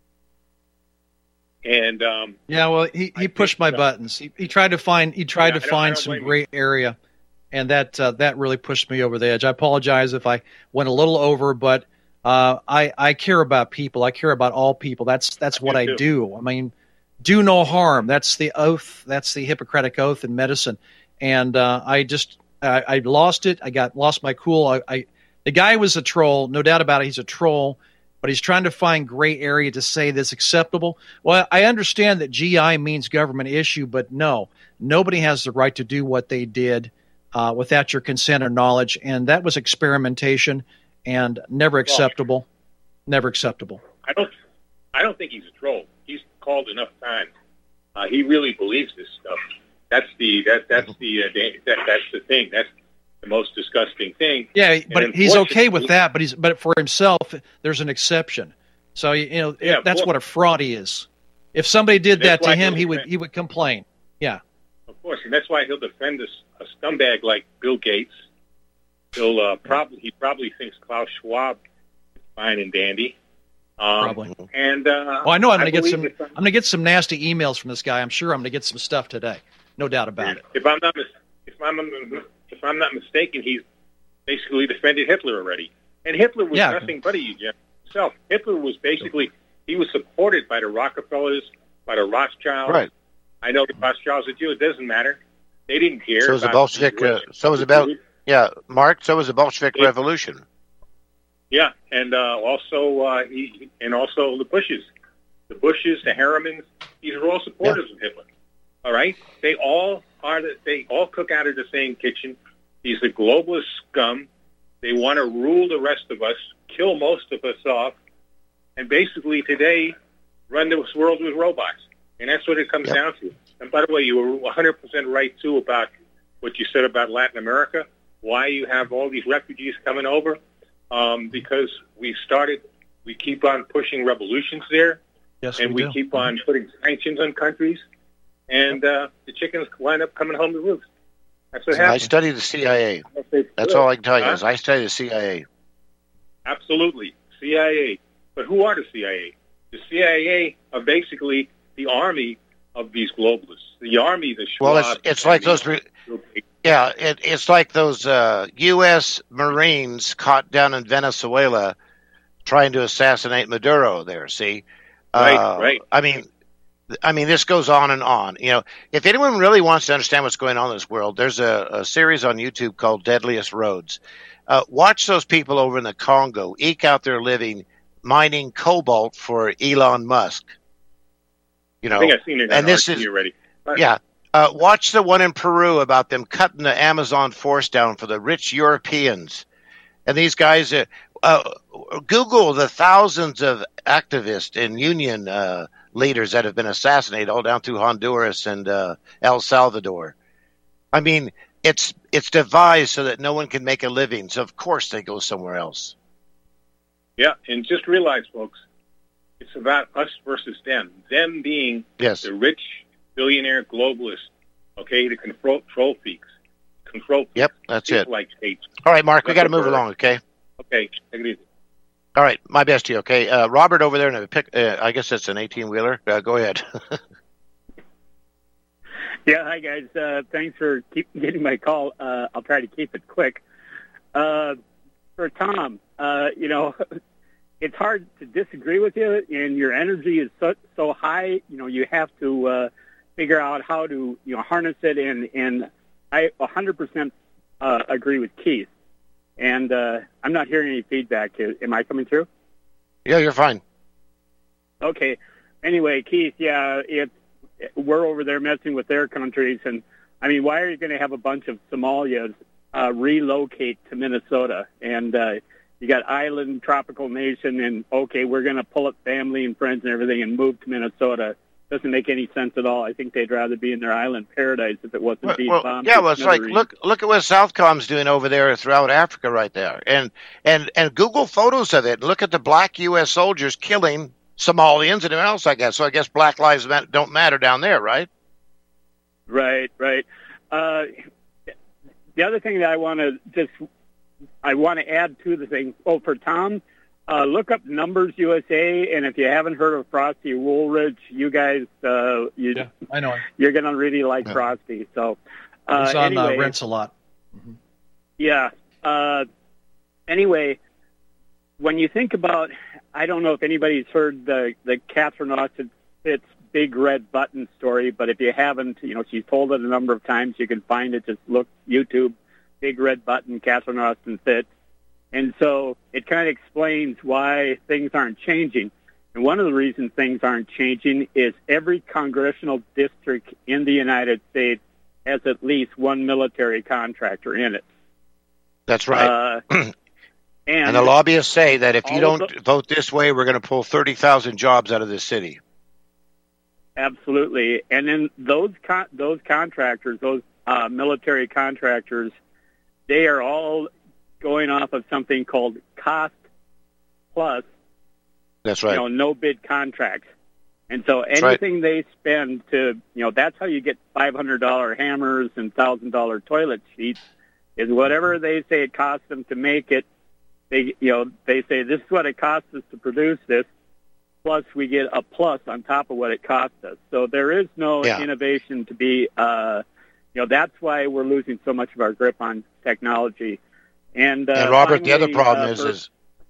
S20: And um,
S4: yeah, well, he, he pushed my buttons. He, he tried to find he tried
S20: Yeah,
S4: to
S20: I don't- I
S4: find
S20: don't
S4: some
S20: blame you.
S4: gray area, and that uh, that really pushed me over the edge. I apologize if I went a little over, but uh, I I care about people. I care about all people. That's that's what I
S20: too.
S4: do. I mean, do no harm. That's the oath. That's the Hippocratic oath in medicine. And uh, I just I, I lost it. I got lost my cool. I, I the guy was a troll, no doubt about it. He's a troll. But he's trying to find gray area to say that's acceptable. Well, I understand that G I means government issue, but no, nobody has the right to do what they did uh, without your consent or knowledge, and that was experimentation and never acceptable. Never acceptable.
S20: I don't. I don't think he's a troll. He's called enough times. Uh, he really believes this stuff. That's the that that's the uh, da- that that's the thing. That's the most disgusting thing.
S4: Yeah, but
S20: And
S4: he's okay with
S20: unfortunately-
S4: that. But he's but for himself, there's an exception. So you know
S20: Yeah,
S4: that's
S20: of
S4: what a fraud he is. If somebody did
S20: That's
S4: that to
S20: why
S4: him,
S20: he'll
S4: he would
S20: defend-
S4: he would complain. Yeah.
S20: Of course, and that's why he'll defend a, a scumbag like Bill Gates. He'll uh, probably he probably thinks Klaus Schwab is fine and dandy. Um,
S4: Probably.
S20: And uh,
S4: Well, I know I'm going to get
S20: believe
S4: some.
S20: if
S4: I'm going to get some nasty emails from this guy. I'm sure I'm going to get some stuff today. No doubt about it.
S20: If I'm not mis- if I'm if I'm not mistaken, he's basically defended Hitler already. And Hitler was
S4: Yeah.
S20: nothing but a eugenist himself. Hitler was basically he was supported by the Rockefellers, by the Rothschilds.
S2: Right.
S20: I know the Rothschilds are Jew. It doesn't matter. They didn't care.
S2: So was the
S20: about
S2: Bolshevik. Uh, so was about. Yeah, Mark. So was the Bolshevik
S20: Yeah.
S2: Revolution.
S20: Yeah, and uh, also uh, he, and also the Bushes, the Bushes, the Harrimans. These are all supporters of Hitler. All right, they all are. The, they all cook out of the same kitchen. These are globalist scum. They want to rule the rest of us, kill most of us off, and basically today run this world with robots. And that's what it comes down to. And by the way, you were one hundred percent right too about what you said about Latin America. Why you have all these refugees coming over? Um, because we started, we keep on pushing revolutions there,
S4: Yes,
S20: and
S4: we
S20: we,
S4: do.
S20: keep on putting sanctions on countries, and uh, the chickens wind up coming home to roost. That's what
S2: I
S20: happens.
S2: studied the C I A. That's all I can tell you
S20: Huh?
S2: is I studied the C I A.
S20: Absolutely, C I A. But who are the C I A? The C I A are basically the army of these globalists. The army, the Schwab.
S2: Well, it's it's like those. Re- yeah, it, it's like those uh, U S Marines caught down in Venezuela trying to assassinate Maduro. There, see,
S20: Right,
S2: Uh,
S20: right.
S2: I mean, I mean, this goes on and on. You know, if anyone really wants to understand what's going on in this world, there's a, a series on YouTube called Deadliest Roads. Uh, watch those people over in the Congo eke out their living mining cobalt for Elon Musk. You know,
S20: I think I've seen it on
S2: and this
S20: R T
S2: is
S20: already.
S2: yeah. Uh, watch the one in Peru about them cutting the Amazon forest down for the rich Europeans. And these guys, uh, uh, Google the thousands of activists and union uh, leaders that have been assassinated all down through Honduras and uh, El Salvador. I mean, it's it's devised so that no one can make a living. So, of course, they go somewhere else.
S20: Yeah, and just realize, folks, it's about us versus them. Them being
S2: Yes.
S20: the rich billionaire globalists, okay, the control, control freaks. Control
S2: Yep, that's it.
S20: like states.
S2: All right, Mark, we got to move
S20: Zuckerberg.
S2: along, okay?
S20: Okay, take it easy.
S2: All right, my best to you, okay? Uh, Robert over there in a pick, uh, I guess that's an eighteen-wheeler. Uh, go ahead.
S21: Yeah, hi guys. Uh, thanks for keep getting my call. Uh, I'll try to keep it quick. Uh, for Tom, uh, you know, it's hard to disagree with you, and your energy is so, so high. You know, you have to uh, figure out how to you know harness it. And and I one hundred percent uh, agree with Keith. And uh, I'm not hearing any feedback. Am I coming through?
S2: Yeah, you're fine.
S21: Okay. Anyway, Keith, yeah, it's we're over there messing with their countries, and I mean, why are you going to have a bunch of Somalians uh, relocate to Minnesota? And uh, you got island tropical nation, and okay, we're going to pull up family and friends and everything and move to Minnesota. Doesn't make any sense at all. I think they'd rather be in their island paradise if it wasn't
S2: Well,
S21: being
S2: well,
S21: bombed.
S2: yeah,
S21: to
S2: well, it's like
S21: smithereens.
S2: look look at what Southcom's doing over there throughout Africa right there, and and and Google photos of it. Look at the black U S soldiers killing Somalians and everyone else. I guess so. I guess Black Lives Matter don't matter down there, right?
S21: Right, right. Uh, the other thing that I want to just I want to add to the thing. Oh, for Tom. Uh, look up Numbers U S A, and if you haven't heard of Frosty Woolridge, you guys, uh, you,
S4: Yeah, I know him.
S21: you're going to really like Frosty. So, uh,
S4: He's on
S21: anyway,
S4: uh, Rents a Lot.
S21: yeah. Uh, anyway, when you think about, I don't know if anybody's heard the the Catherine Austin Fitz Big Red Button story, but if you haven't, you know, she's told it a number of times. You can find it. Just look YouTube, Big Red Button, Catherine Austin Fitz. And so it kind of explains why things aren't changing. And one of the reasons things aren't changing is every congressional district in the United States has at least one military contractor in it.
S2: That's right.
S21: Uh, and,
S2: and the lobbyists say that if you
S21: all of
S2: don't
S21: the-
S2: vote this way, we're going to pull thirty thousand jobs out of this city.
S21: Absolutely. And then those con- those contractors, those uh, military contractors, they are all going off of something called cost plus,
S2: That's right.
S21: you know, no bid contracts. And so
S2: That's right.
S21: anything they spend to, you know, that's how you get five hundred dollars hammers and one thousand dollars toilet sheets, is whatever they say it costs them to make it. They, you know, they say this is what it costs us to produce this, plus we get a plus on top of what it costs us. So there is no
S2: Yeah.
S21: innovation to be, uh, you know, that's why we're losing so much of our grip on technology. And, uh,
S2: And Robert, the other
S21: finally,
S2: problem
S21: uh,
S2: is,
S21: for-
S2: is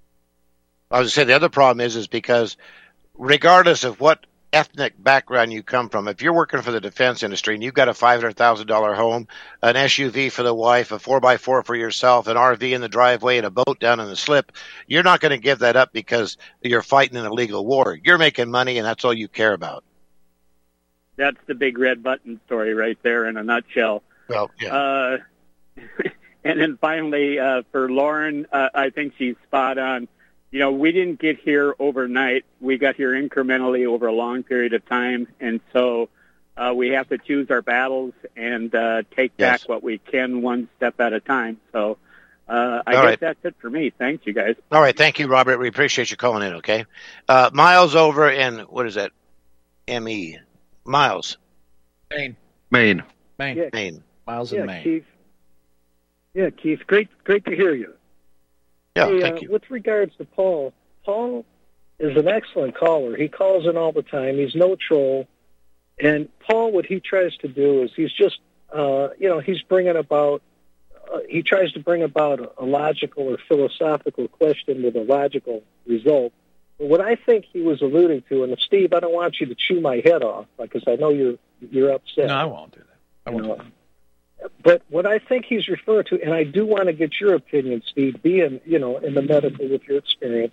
S2: I was going to say the other problem is, is because regardless of what ethnic background you come from, if you're working for the defense industry and you've got a five hundred thousand dollars home, an S U V for the wife, a four by four for yourself, an R V in the driveway, and a boat down in the slip, you're not going to give that up because you're fighting an illegal war. You're making money, and that's all you care about.
S21: That's the big red button story right there in a nutshell.
S2: Well, yeah.
S21: Uh, and then finally, uh, for Lauren, uh, I think she's spot on. You know, we didn't get here overnight. We got here incrementally over a long period of time. And so uh, we have to choose our battles and uh, take
S2: Yes.
S21: back what we can one step at a time. So uh, I
S2: All
S21: guess
S2: right.
S21: that's it for me. Thanks, you guys.
S2: All right. Thank you, Robert. We appreciate you calling in, okay? Uh, Miles over in, what is that? M E. Miles.
S4: Maine.
S7: Maine.
S4: Maine.
S1: Yeah.
S2: Maine.
S4: Miles
S1: yeah,
S4: in Maine.
S1: Keith. Yeah, Keith. Great, great to hear you.
S2: Yeah,
S1: hey,
S2: thank
S1: uh,
S2: you.
S1: With regards to Paul, Paul is an excellent caller. He calls in all the time. He's no troll. And Paul, what he tries to do is he's just, uh, you know, he's bringing about, uh, he tries to bring about a, a logical or philosophical question with a logical result. But what I think he was alluding to, and Steve, I don't want you to chew my head off because I know you're you're upset.
S4: No, I won't do that. I won't
S1: You know,
S4: do that.
S1: But what I think he's referring to, and I do want to get your opinion, Steve, being, you know, in the medical with your experience.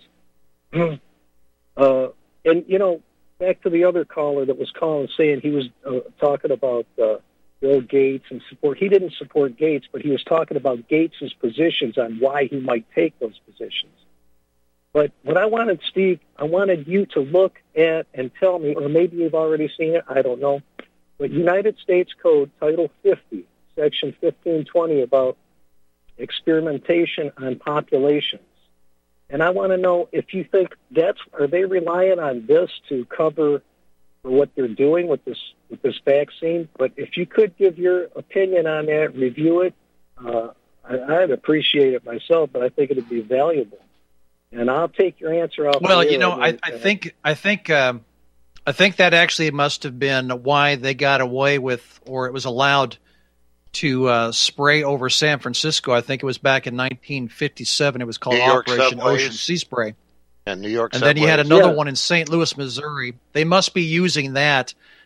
S1: uh, and, you know, back to the other caller that was calling saying he was uh, talking about uh, Bill Gates and support. He didn't support Gates, but he was talking about Gates' positions on why he might take those positions. But what I wanted, Steve, I wanted you to look at and tell me, or maybe you've already seen it, I don't know, but United States Code, Title fifty, Section fifteen twenty about experimentation on populations. And I want to know if you think that's, are they relying on this to cover for what they're doing with this with this vaccine? But if you could give your opinion on that, review it, uh, I, I'd appreciate it myself, but I think it would be valuable. And I'll take your answer off.
S4: Well,
S1: the
S4: you
S1: air.
S4: know, I,
S1: mean,
S4: I
S1: uh,
S4: think I think um, I think that actually must have been why they got away with, or it was allowed to uh, spray over San Francisco. I think it was back in nineteen fifty-seven. It was called
S2: New York
S4: Operation
S2: subways.
S4: Ocean Sea Spray.
S2: And New York
S4: And then you had
S2: subways.
S4: another
S1: Yeah.
S4: one in Saint Louis, Missouri. They must be using that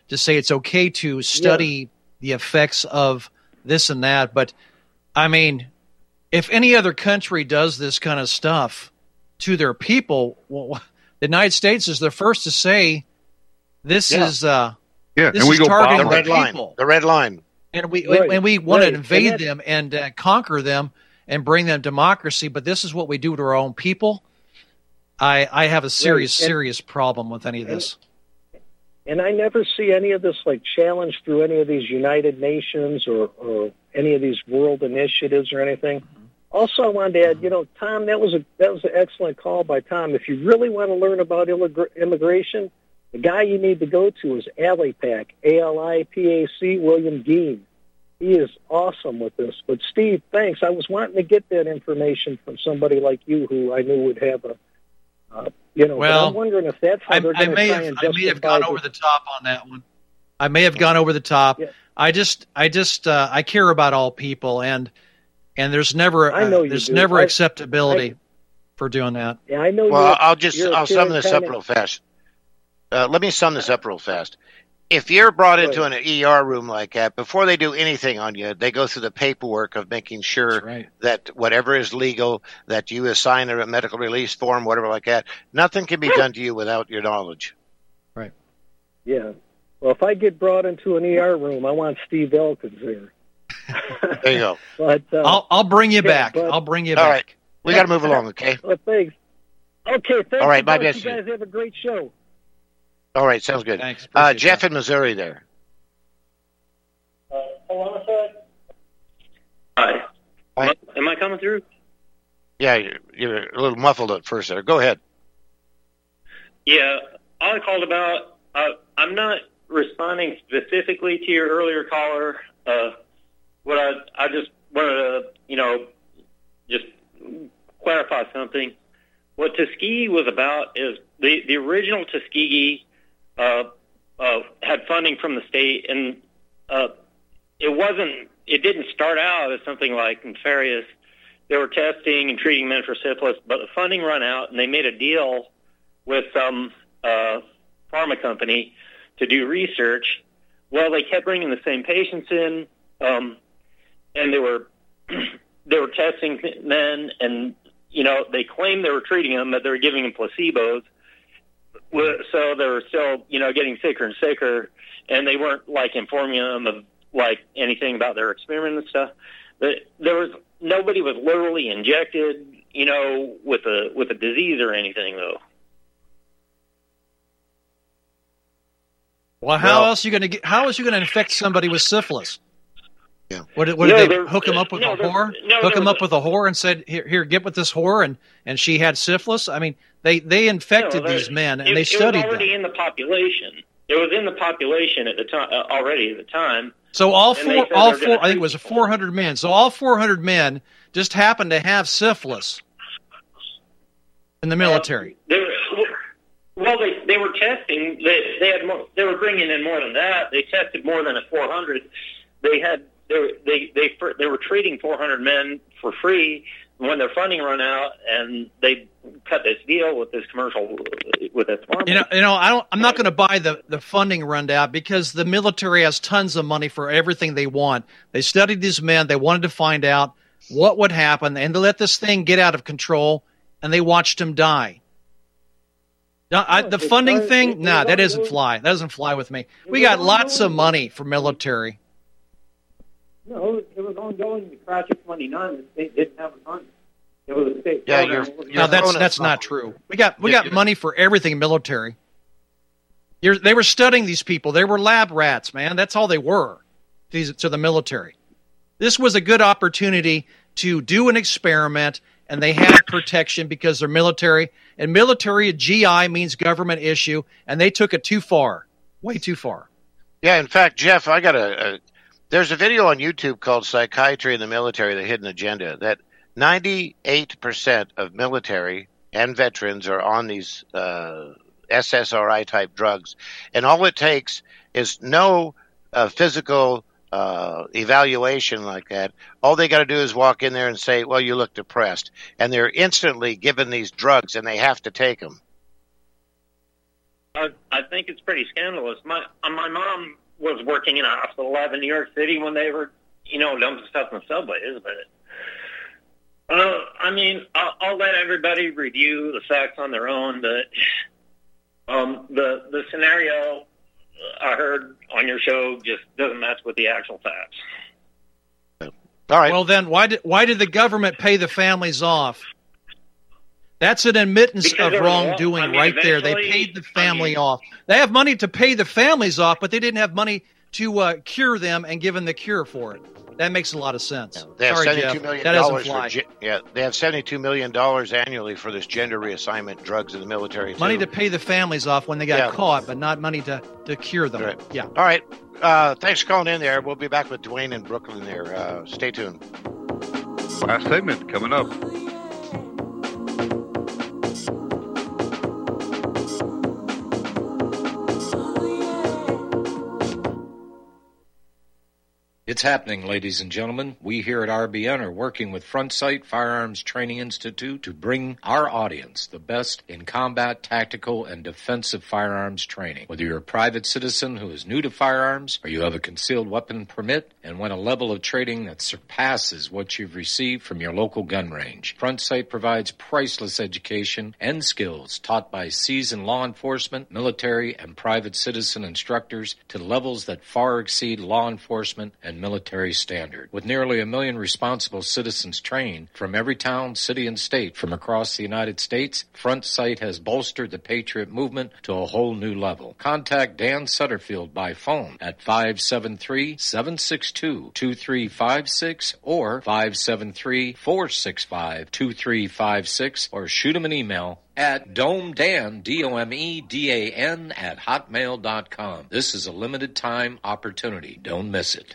S4: to say it's okay to study yeah. the effects of this and that. But, I mean, if any other country does this kind of stuff to their people, well, the United States is the first to say this yeah. is uh,
S7: yeah,
S4: this
S7: and we
S4: is
S7: go
S4: targeting
S2: the red
S4: the
S2: line.
S4: people.
S2: The red line.
S4: And we
S1: right.
S4: and we want
S1: right.
S4: to invade
S1: and
S4: them and uh, conquer them and bring them democracy, but this is what we do to our own people. I I have a serious,
S1: right. and,
S4: serious problem with any of this.
S1: And I never see any of this like challenged through any of these United Nations or, or any of these world initiatives or anything. Mm-hmm. Also, I wanted to add, you know, Tom, that was a that was an excellent call by Tom. If you really want to learn about illegr- immigration, the guy you need to go to is AliPac, A L I P A C, William Geen. He is awesome with this. But, Steve, thanks. I was wanting to get that information from somebody like you who I knew would have a, uh, you know,
S4: well,
S1: but I'm wondering if that's how
S4: I,
S1: they're
S4: I
S1: going to
S4: may
S1: try
S4: have,
S1: and
S4: I
S1: justify
S4: may have gone
S1: this.
S4: over the top on that one. I may have gone over the top.
S1: Yeah.
S4: I just, I just, uh, I care about all people, and and there's never,
S1: I know
S4: uh,
S1: you
S4: there's
S1: do.
S4: never
S1: I-
S4: acceptability
S1: I-
S4: for doing that.
S1: Yeah, I know.
S2: Well,
S1: you're,
S2: I'll just
S1: you're a
S2: I'll sum
S1: caring
S2: this
S1: kind
S2: up
S1: of-
S2: real fast. Uh, let me sum this up real fast. If you're brought into an E R room like that, before they do anything on you, they go through the paperwork of making sure
S4: right.
S2: that whatever is legal, that you assign a medical release form, whatever like that. Nothing can be done to you without your knowledge.
S4: Right.
S1: Yeah. Well, if I get brought into an E R room, I want Steve Elkins there.
S2: There you go.
S1: But uh,
S4: I'll I'll bring you
S1: yeah,
S4: back.
S1: but-
S4: I'll bring you
S2: All
S4: back.
S2: right. We got to move along, okay?
S1: Well, thanks. Okay, thanks.
S2: All right,
S1: a
S2: my
S1: bunch.
S2: best.
S1: You guys have a great show.
S2: All right, sounds good.
S4: Thanks.
S2: Uh,
S4: Appreciate
S2: Jeff
S4: that.
S2: in Missouri there.
S1: Uh, hold on a sec.
S3: Hi.
S2: Hi.
S3: Am I coming through?
S2: Yeah, you're, you're a little muffled at first there. Go ahead.
S3: Yeah, all I called about, uh, I'm not responding specifically to your earlier caller. Uh, what I, I just wanted to, you know, just clarify something. What Tuskegee was about is the, the original Tuskegee uh, uh, had funding from the state, and uh, it wasn't, it didn't start out as something like nefarious. They were testing and treating men for syphilis, but the funding ran out, and they made a deal with some uh, pharma company to do research. Well, they kept bringing the same patients in, um, and they were they were testing men, and you know they claimed they were treating them, but they were giving them placebos. So they were still, you know, getting sicker and sicker, and they weren't like informing them of like anything about their experiment and stuff. But there was nobody was literally injected, you know, with a with a disease or anything though.
S4: Well, how
S3: Well-
S4: else you going to get? How else you going to infect somebody with syphilis?
S2: Yeah.
S4: What, did- what
S3: No,
S4: did they
S3: there-
S4: hook him up with
S3: no,
S4: a
S3: there-
S4: whore?
S3: no,
S4: hook
S3: there
S4: him
S3: was
S4: up with a whore and said, "Here, here, get with this whore," and and she had syphilis. I mean, they they infected
S3: No, there-
S4: these men and
S3: it,
S4: they studied
S3: It was already
S4: them.
S3: in the population. It was in the population at the time uh, already at the time.
S4: So all
S3: And they
S4: four,
S3: said
S4: all
S3: they're
S4: four,
S3: gonna
S4: I think it was four hundred men. So all four hundred men just happened to have syphilis in the military.
S3: They were, well, they they were testing. They they had more, they were bringing in more than that. They tested more than a four hundred. They had they were- they they they were treating four hundred men for free when their funding ran out, and they cut this deal with this commercial with this pharma.
S4: You know, you know, I don't. I'm not going to buy the the funding rundown because the military has tons of money for everything they want. They studied these men. They wanted to find out what would happen, and they let this thing get out of control, and they watched him die. Now, I, the funding thing, nah, that doesn't fly. That doesn't fly with me. We got lots of money for military.
S21: No, it was ongoing. The Project twenty-nine, they didn't have a fund. It was a state
S2: Yeah,
S21: program.
S2: you're-
S4: No, that's
S2: throwing it
S4: that's
S2: off.
S4: not true. We got we
S2: Yeah,
S4: got
S2: yeah.
S4: money for everything military. You're, they were studying these people. They were lab rats, man. That's all they were these, to the military. This was a good opportunity to do an experiment, and they had protection because they're military. And military G I means government issue, and they took it too far, way too far.
S2: Yeah, in fact, Jeff, I got a, a there's a video on YouTube called Psychiatry in the Military, the Hidden Agenda, that ninety-eight percent of military and veterans are on these uh, S S R I-type drugs. And all it takes is no uh, physical uh, evaluation like that. All they got to do is walk in there and say, well, you look depressed. And they're instantly given these drugs, and they have to take them.
S3: I, I think it's pretty scandalous. My uh, my mom was working in a hospital lab in New York City when they were, you know, dumping stuff in the subways. But uh, I mean, I'll, I'll let everybody review the facts on their own. But um, the the scenario I heard on your show just doesn't match with the actual facts.
S2: All right.
S4: Well, then why did why did the government pay the families off? That's an admittance
S3: Because
S4: of wrongdoing
S3: I mean,
S4: right there. They
S3: eventually-
S4: paid the family
S3: I mean-
S4: off. They have money to pay the families off, but they didn't have money to uh, cure them and give them the cure for it. That makes a lot of sense.
S2: They have
S4: Sorry,
S2: seventy-two
S4: Jeff.
S2: million
S4: That doesn't
S2: dollars
S4: fly.
S2: for ge- yeah. They have seventy-two million dollars annually for this gender reassignment drugs in the military.
S4: Money
S2: too.
S4: to pay the families off when they got
S2: Yeah.
S4: caught, but not money to, to cure them.
S2: Right.
S4: Yeah.
S2: All right. Uh, thanks for calling in there. We'll be back with Dwayne in Brooklyn there. Uh, stay tuned.
S7: Last segment coming up.
S5: It's happening, ladies and gentlemen. We here at R B N are working with Front Sight Firearms Training Institute to bring our audience the best in combat, tactical, and defensive firearms training. Whether you're a private citizen who is new to firearms, or you have a concealed weapon permit and want a level of training that surpasses what you've received from your local gun range, Front Sight provides priceless education and skills taught by seasoned law enforcement, military, and private citizen instructors to levels that far exceed law enforcement and military standard. With nearly a million responsible citizens trained from every town, city, and state from across the United States, Front Sight has bolstered the Patriot movement to a whole new level. Contact Dan Sutterfield by phone at five seven three, seven six two, two three five six or five seven three, four six five, two three five six or shoot him an email at domedan, D O M E D A N, at hotmail dot com. This is a limited time opportunity. Don't miss it.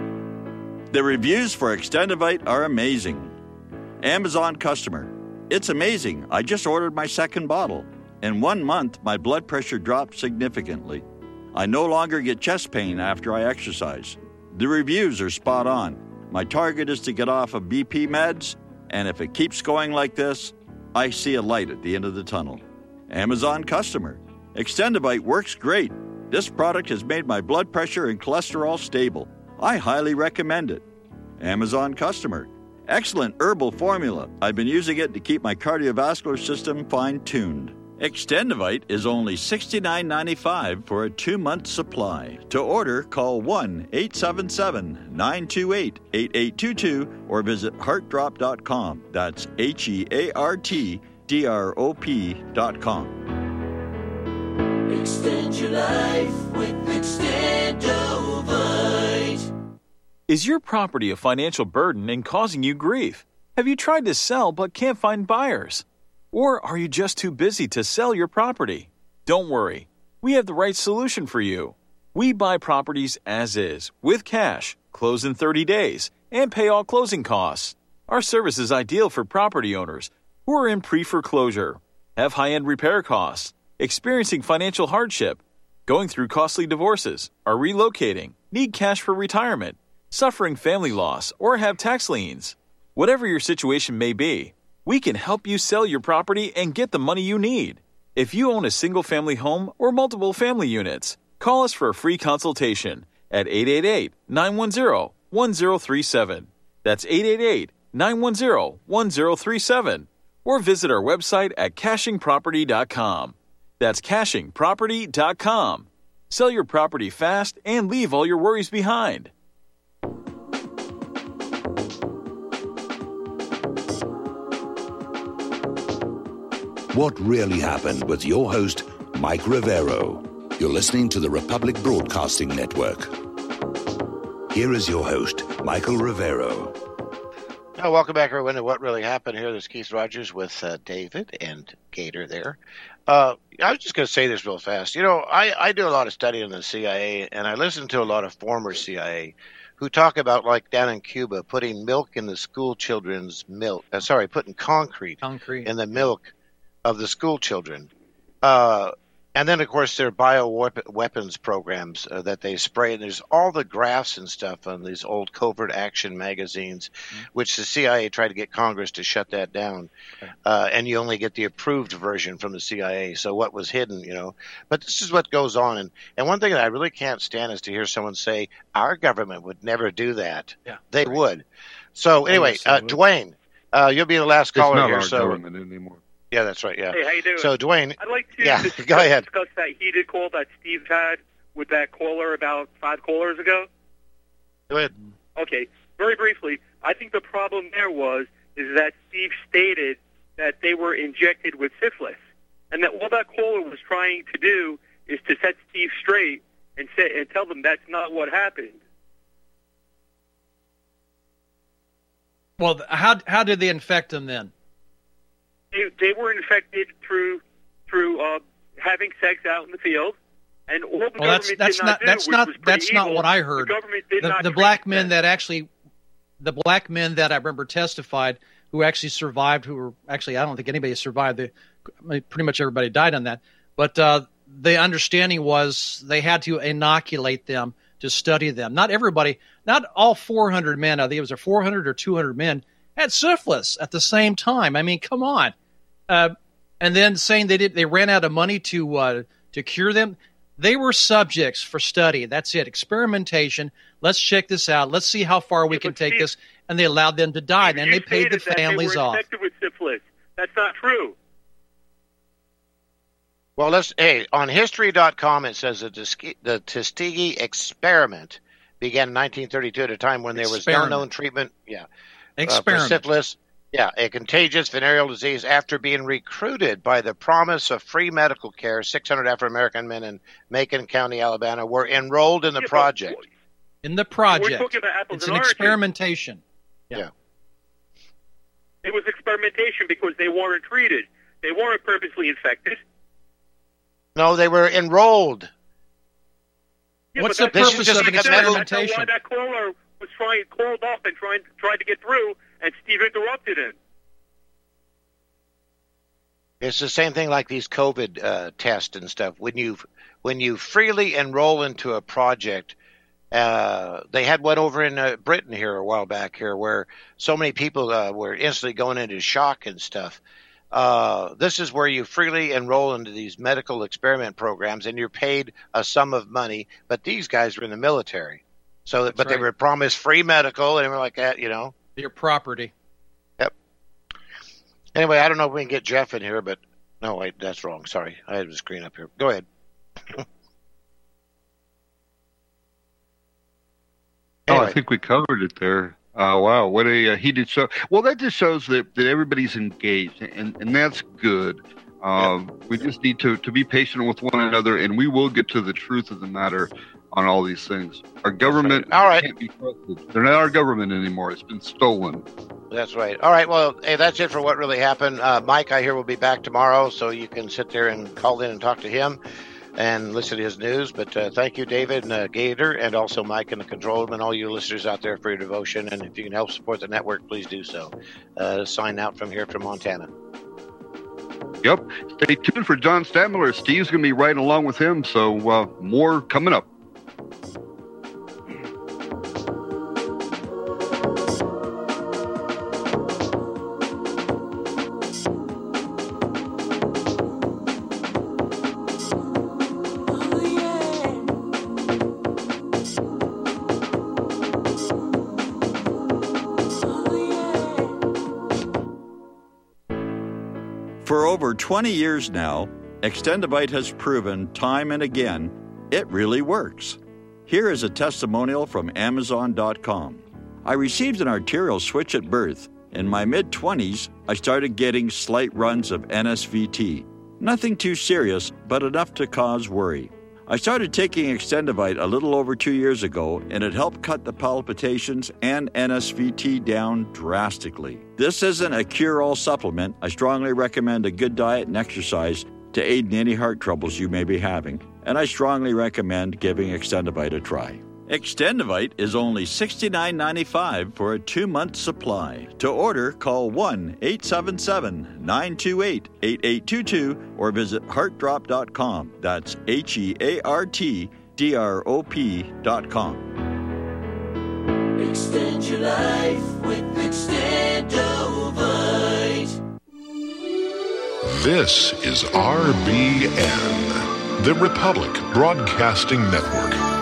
S17: The reviews for Extendivite are amazing. Amazon customer. It's amazing. I just ordered my second bottle. In one month, my blood pressure dropped significantly. I no longer get chest pain after I exercise. The reviews are spot on. My target is to get off of B P meds, and if it keeps going like this, I see a light at the end of the tunnel. Amazon customer. Extendivite works great. This product has made my blood pressure and cholesterol stable. I highly recommend it. Amazon customer. Excellent herbal formula. I've been using it to keep my cardiovascular system fine-tuned. Extendivite is only sixty-nine ninety-five for a two-month supply. To order, call one eight seven seven, nine two eight, eight eight two two or visit heart drop dot com. That's H E A R T D R O P dot com.
S18: Extend your life with Extendovite.
S22: Is your property a financial burden and causing you grief? Have you tried to sell but can't find buyers? Or are you just too busy to sell your property? Don't worry. We have the right solution for you. We buy properties as is, with cash, close in thirty days, and pay all closing costs. Our service is ideal for property owners who are in pre-foreclosure, have high-end repair costs, experiencing financial hardship, going through costly divorces, are relocating, need cash for retirement, suffering family loss, or have tax liens. Whatever your situation may be, we can help you sell your property and get the money you need. If you own a single-family home or multiple family units, call us for a free consultation at eight eight eight, nine one zero, one zero three seven. That's eight eight eight, nine one zero, one zero three seven. Or visit our website at caching property dot com. That's caching property dot com. Sell your property fast and leave all your worries behind.
S23: What Really Happened with your host, Mike Rivero. You're listening to the Republic Broadcasting Network. Here is your host, Michael Rivero.
S2: Oh, welcome back, everyone, to What Really Happened. Here, this is Keith Rogers with uh, David and Gator there. Uh, I was just going to say this real fast. You know, I, I do a lot of study in the C I A, and I listen to a lot of former C I A who talk about, like down in Cuba, putting milk in the school children's milk. Uh, sorry, putting concrete,
S4: concrete
S2: in the milk of the school children. Uh, And then, of course, there are bioweapons programs uh, that they spray. And there's all the graphs and stuff on these old covert action magazines, mm-hmm. which the C I A tried to get Congress to shut that down. Okay. Uh, and you only get the approved version from the C I A. So what was hidden, you know. But this is what goes on. And, and one thing that I really can't stand is to hear someone say, our government would never do that.
S4: Yeah,
S2: they
S4: right.
S2: would. So anyway, uh, Dwayne, uh, you'll be the last caller
S7: it's not
S2: here.
S7: Our
S2: so
S7: government anymore.
S2: Yeah, that's right. Yeah.
S6: Hey, how you doing?
S2: So, Dwayne.
S6: I'd like to
S2: yeah,
S6: discuss,
S2: go ahead.
S6: discuss that heated call that Steve had with that caller about five callers ago.
S2: Go ahead.
S6: Okay, very briefly, I think the problem there was is that Steve stated that they were injected with syphilis, and that all that caller was trying to do is to set Steve straight and say and tell them that's not what happened.
S4: Well, how how did they infect him then?
S6: They, they were infected through through uh, having sex out in the field, and all the
S4: well,
S6: government
S4: that's, that's
S6: did
S4: not,
S6: not do,
S4: that's
S6: which
S4: not
S6: was pretty
S4: that's not
S6: evil,
S4: what I heard.
S6: The government did
S4: the,
S6: not
S4: the
S6: treat
S4: black men
S6: them.
S4: that actually, the black men that I remember testified, who actually survived, who were actually I don't think anybody survived. They, pretty much everybody died on that. But uh, the understanding was they had to inoculate them to study them. Not everybody, not all four hundred men. I think it was four hundred or two hundred men had syphilis at the same time. I mean, come on. Uh, and then saying they did, they ran out of money to uh, to cure them. They were subjects for study. That's it. Experimentation. Let's check this out. Let's see how far we
S6: Yeah,
S4: can
S6: but
S4: take
S6: Steve,
S4: this. And they allowed them to die. And then
S6: You
S4: they paid the
S6: stated that
S4: families
S6: they were
S4: off.
S6: infected with syphilis. That's not true.
S2: Well, let's. Hey, on History dot com it says that the, the Tuskegee experiment began in nineteen thirty-two at a time when there was no
S4: Experiment.
S2: known treatment. Yeah.
S4: Experiment.
S2: Uh, for syphilis. Yeah, a contagious venereal disease. After being recruited by the promise of free medical care, six hundred Afro-American men in Macon County, Alabama, were enrolled in the
S6: Yeah, but-
S2: project.
S4: In the project.
S6: We're talking about apples
S4: It's
S6: and
S4: an
S6: oranges.
S4: experimentation.
S2: Yeah.
S6: It was experimentation because they weren't treated. They weren't purposely infected.
S2: No, they were enrolled.
S6: Yeah,
S4: What's
S6: but
S4: the
S6: that's-
S2: This is
S4: purpose
S2: just
S4: of an
S2: like a medical-
S4: experimentation?
S6: That's why that caller was trying, called up and trying, tried to get through, and Steve interrupted him.
S2: It's the same thing like these COVID uh, tests and stuff. When you when you freely enroll into a project, uh, they had one over in uh, Britain here a while back here, where so many people uh, were instantly going into shock and stuff. Uh, this is where you freely enroll into these medical experiment programs, and you're paid a sum of money. But these guys were in the military, so
S4: That's
S2: but they
S4: right.
S2: were promised free medical and everything like that, you know.
S4: Your property.
S2: Yep. Anyway, I don't know if we can get Jeff in here, but no, wait, that's wrong. Sorry, I had the screen up here. Go ahead.
S7: Oh,
S2: Anyway.
S7: I think we covered it there. Uh, wow, what a uh, heated show. Well, that just shows that, that everybody's engaged, and, and that's good. Um, We just need to, to be patient with one another, and we will get to the truth of the matter on all these things. Our government
S2: All right.
S7: can't be trusted. They're not our government anymore. It's been stolen.
S2: That's right. All right. Well, hey, that's it for what really happened. Uh, Mike, I hear, will be back tomorrow, so you can sit there and call in and talk to him and listen to his news. But uh, thank you, David and uh, Gator, and also Mike in the control room, and all you listeners out there for your devotion. And if you can help support the network, please do so. Uh, sign out from here from Montana.
S7: Yep. Stay tuned for John Stadmiller. Steve's going to be riding along with him, so uh, more coming up.
S17: For over twenty years now, Extendivite has proven time and again it really works. Here is a testimonial from Amazon dot com. I received an arterial switch at birth. In my mid-twenties, I started getting slight runs of N S V T. Nothing too serious, but enough to cause worry. I started taking Extendivite a little over two years ago, and it helped cut the palpitations and N S V T down drastically. This isn't a cure-all supplement. I strongly recommend a good diet and exercise to aid in any heart troubles you may be having, and I strongly recommend giving Extendivite a try. Extendivite is only sixty-nine ninety-five for a two-month supply. To order, call one eight seven seven, nine two eight, eight eight two two or visit heart drop dot com. That's H E A R T D R O P dot com.
S18: Extend your life with Extendovite.
S9: This is R B N, the Republic Broadcasting Network.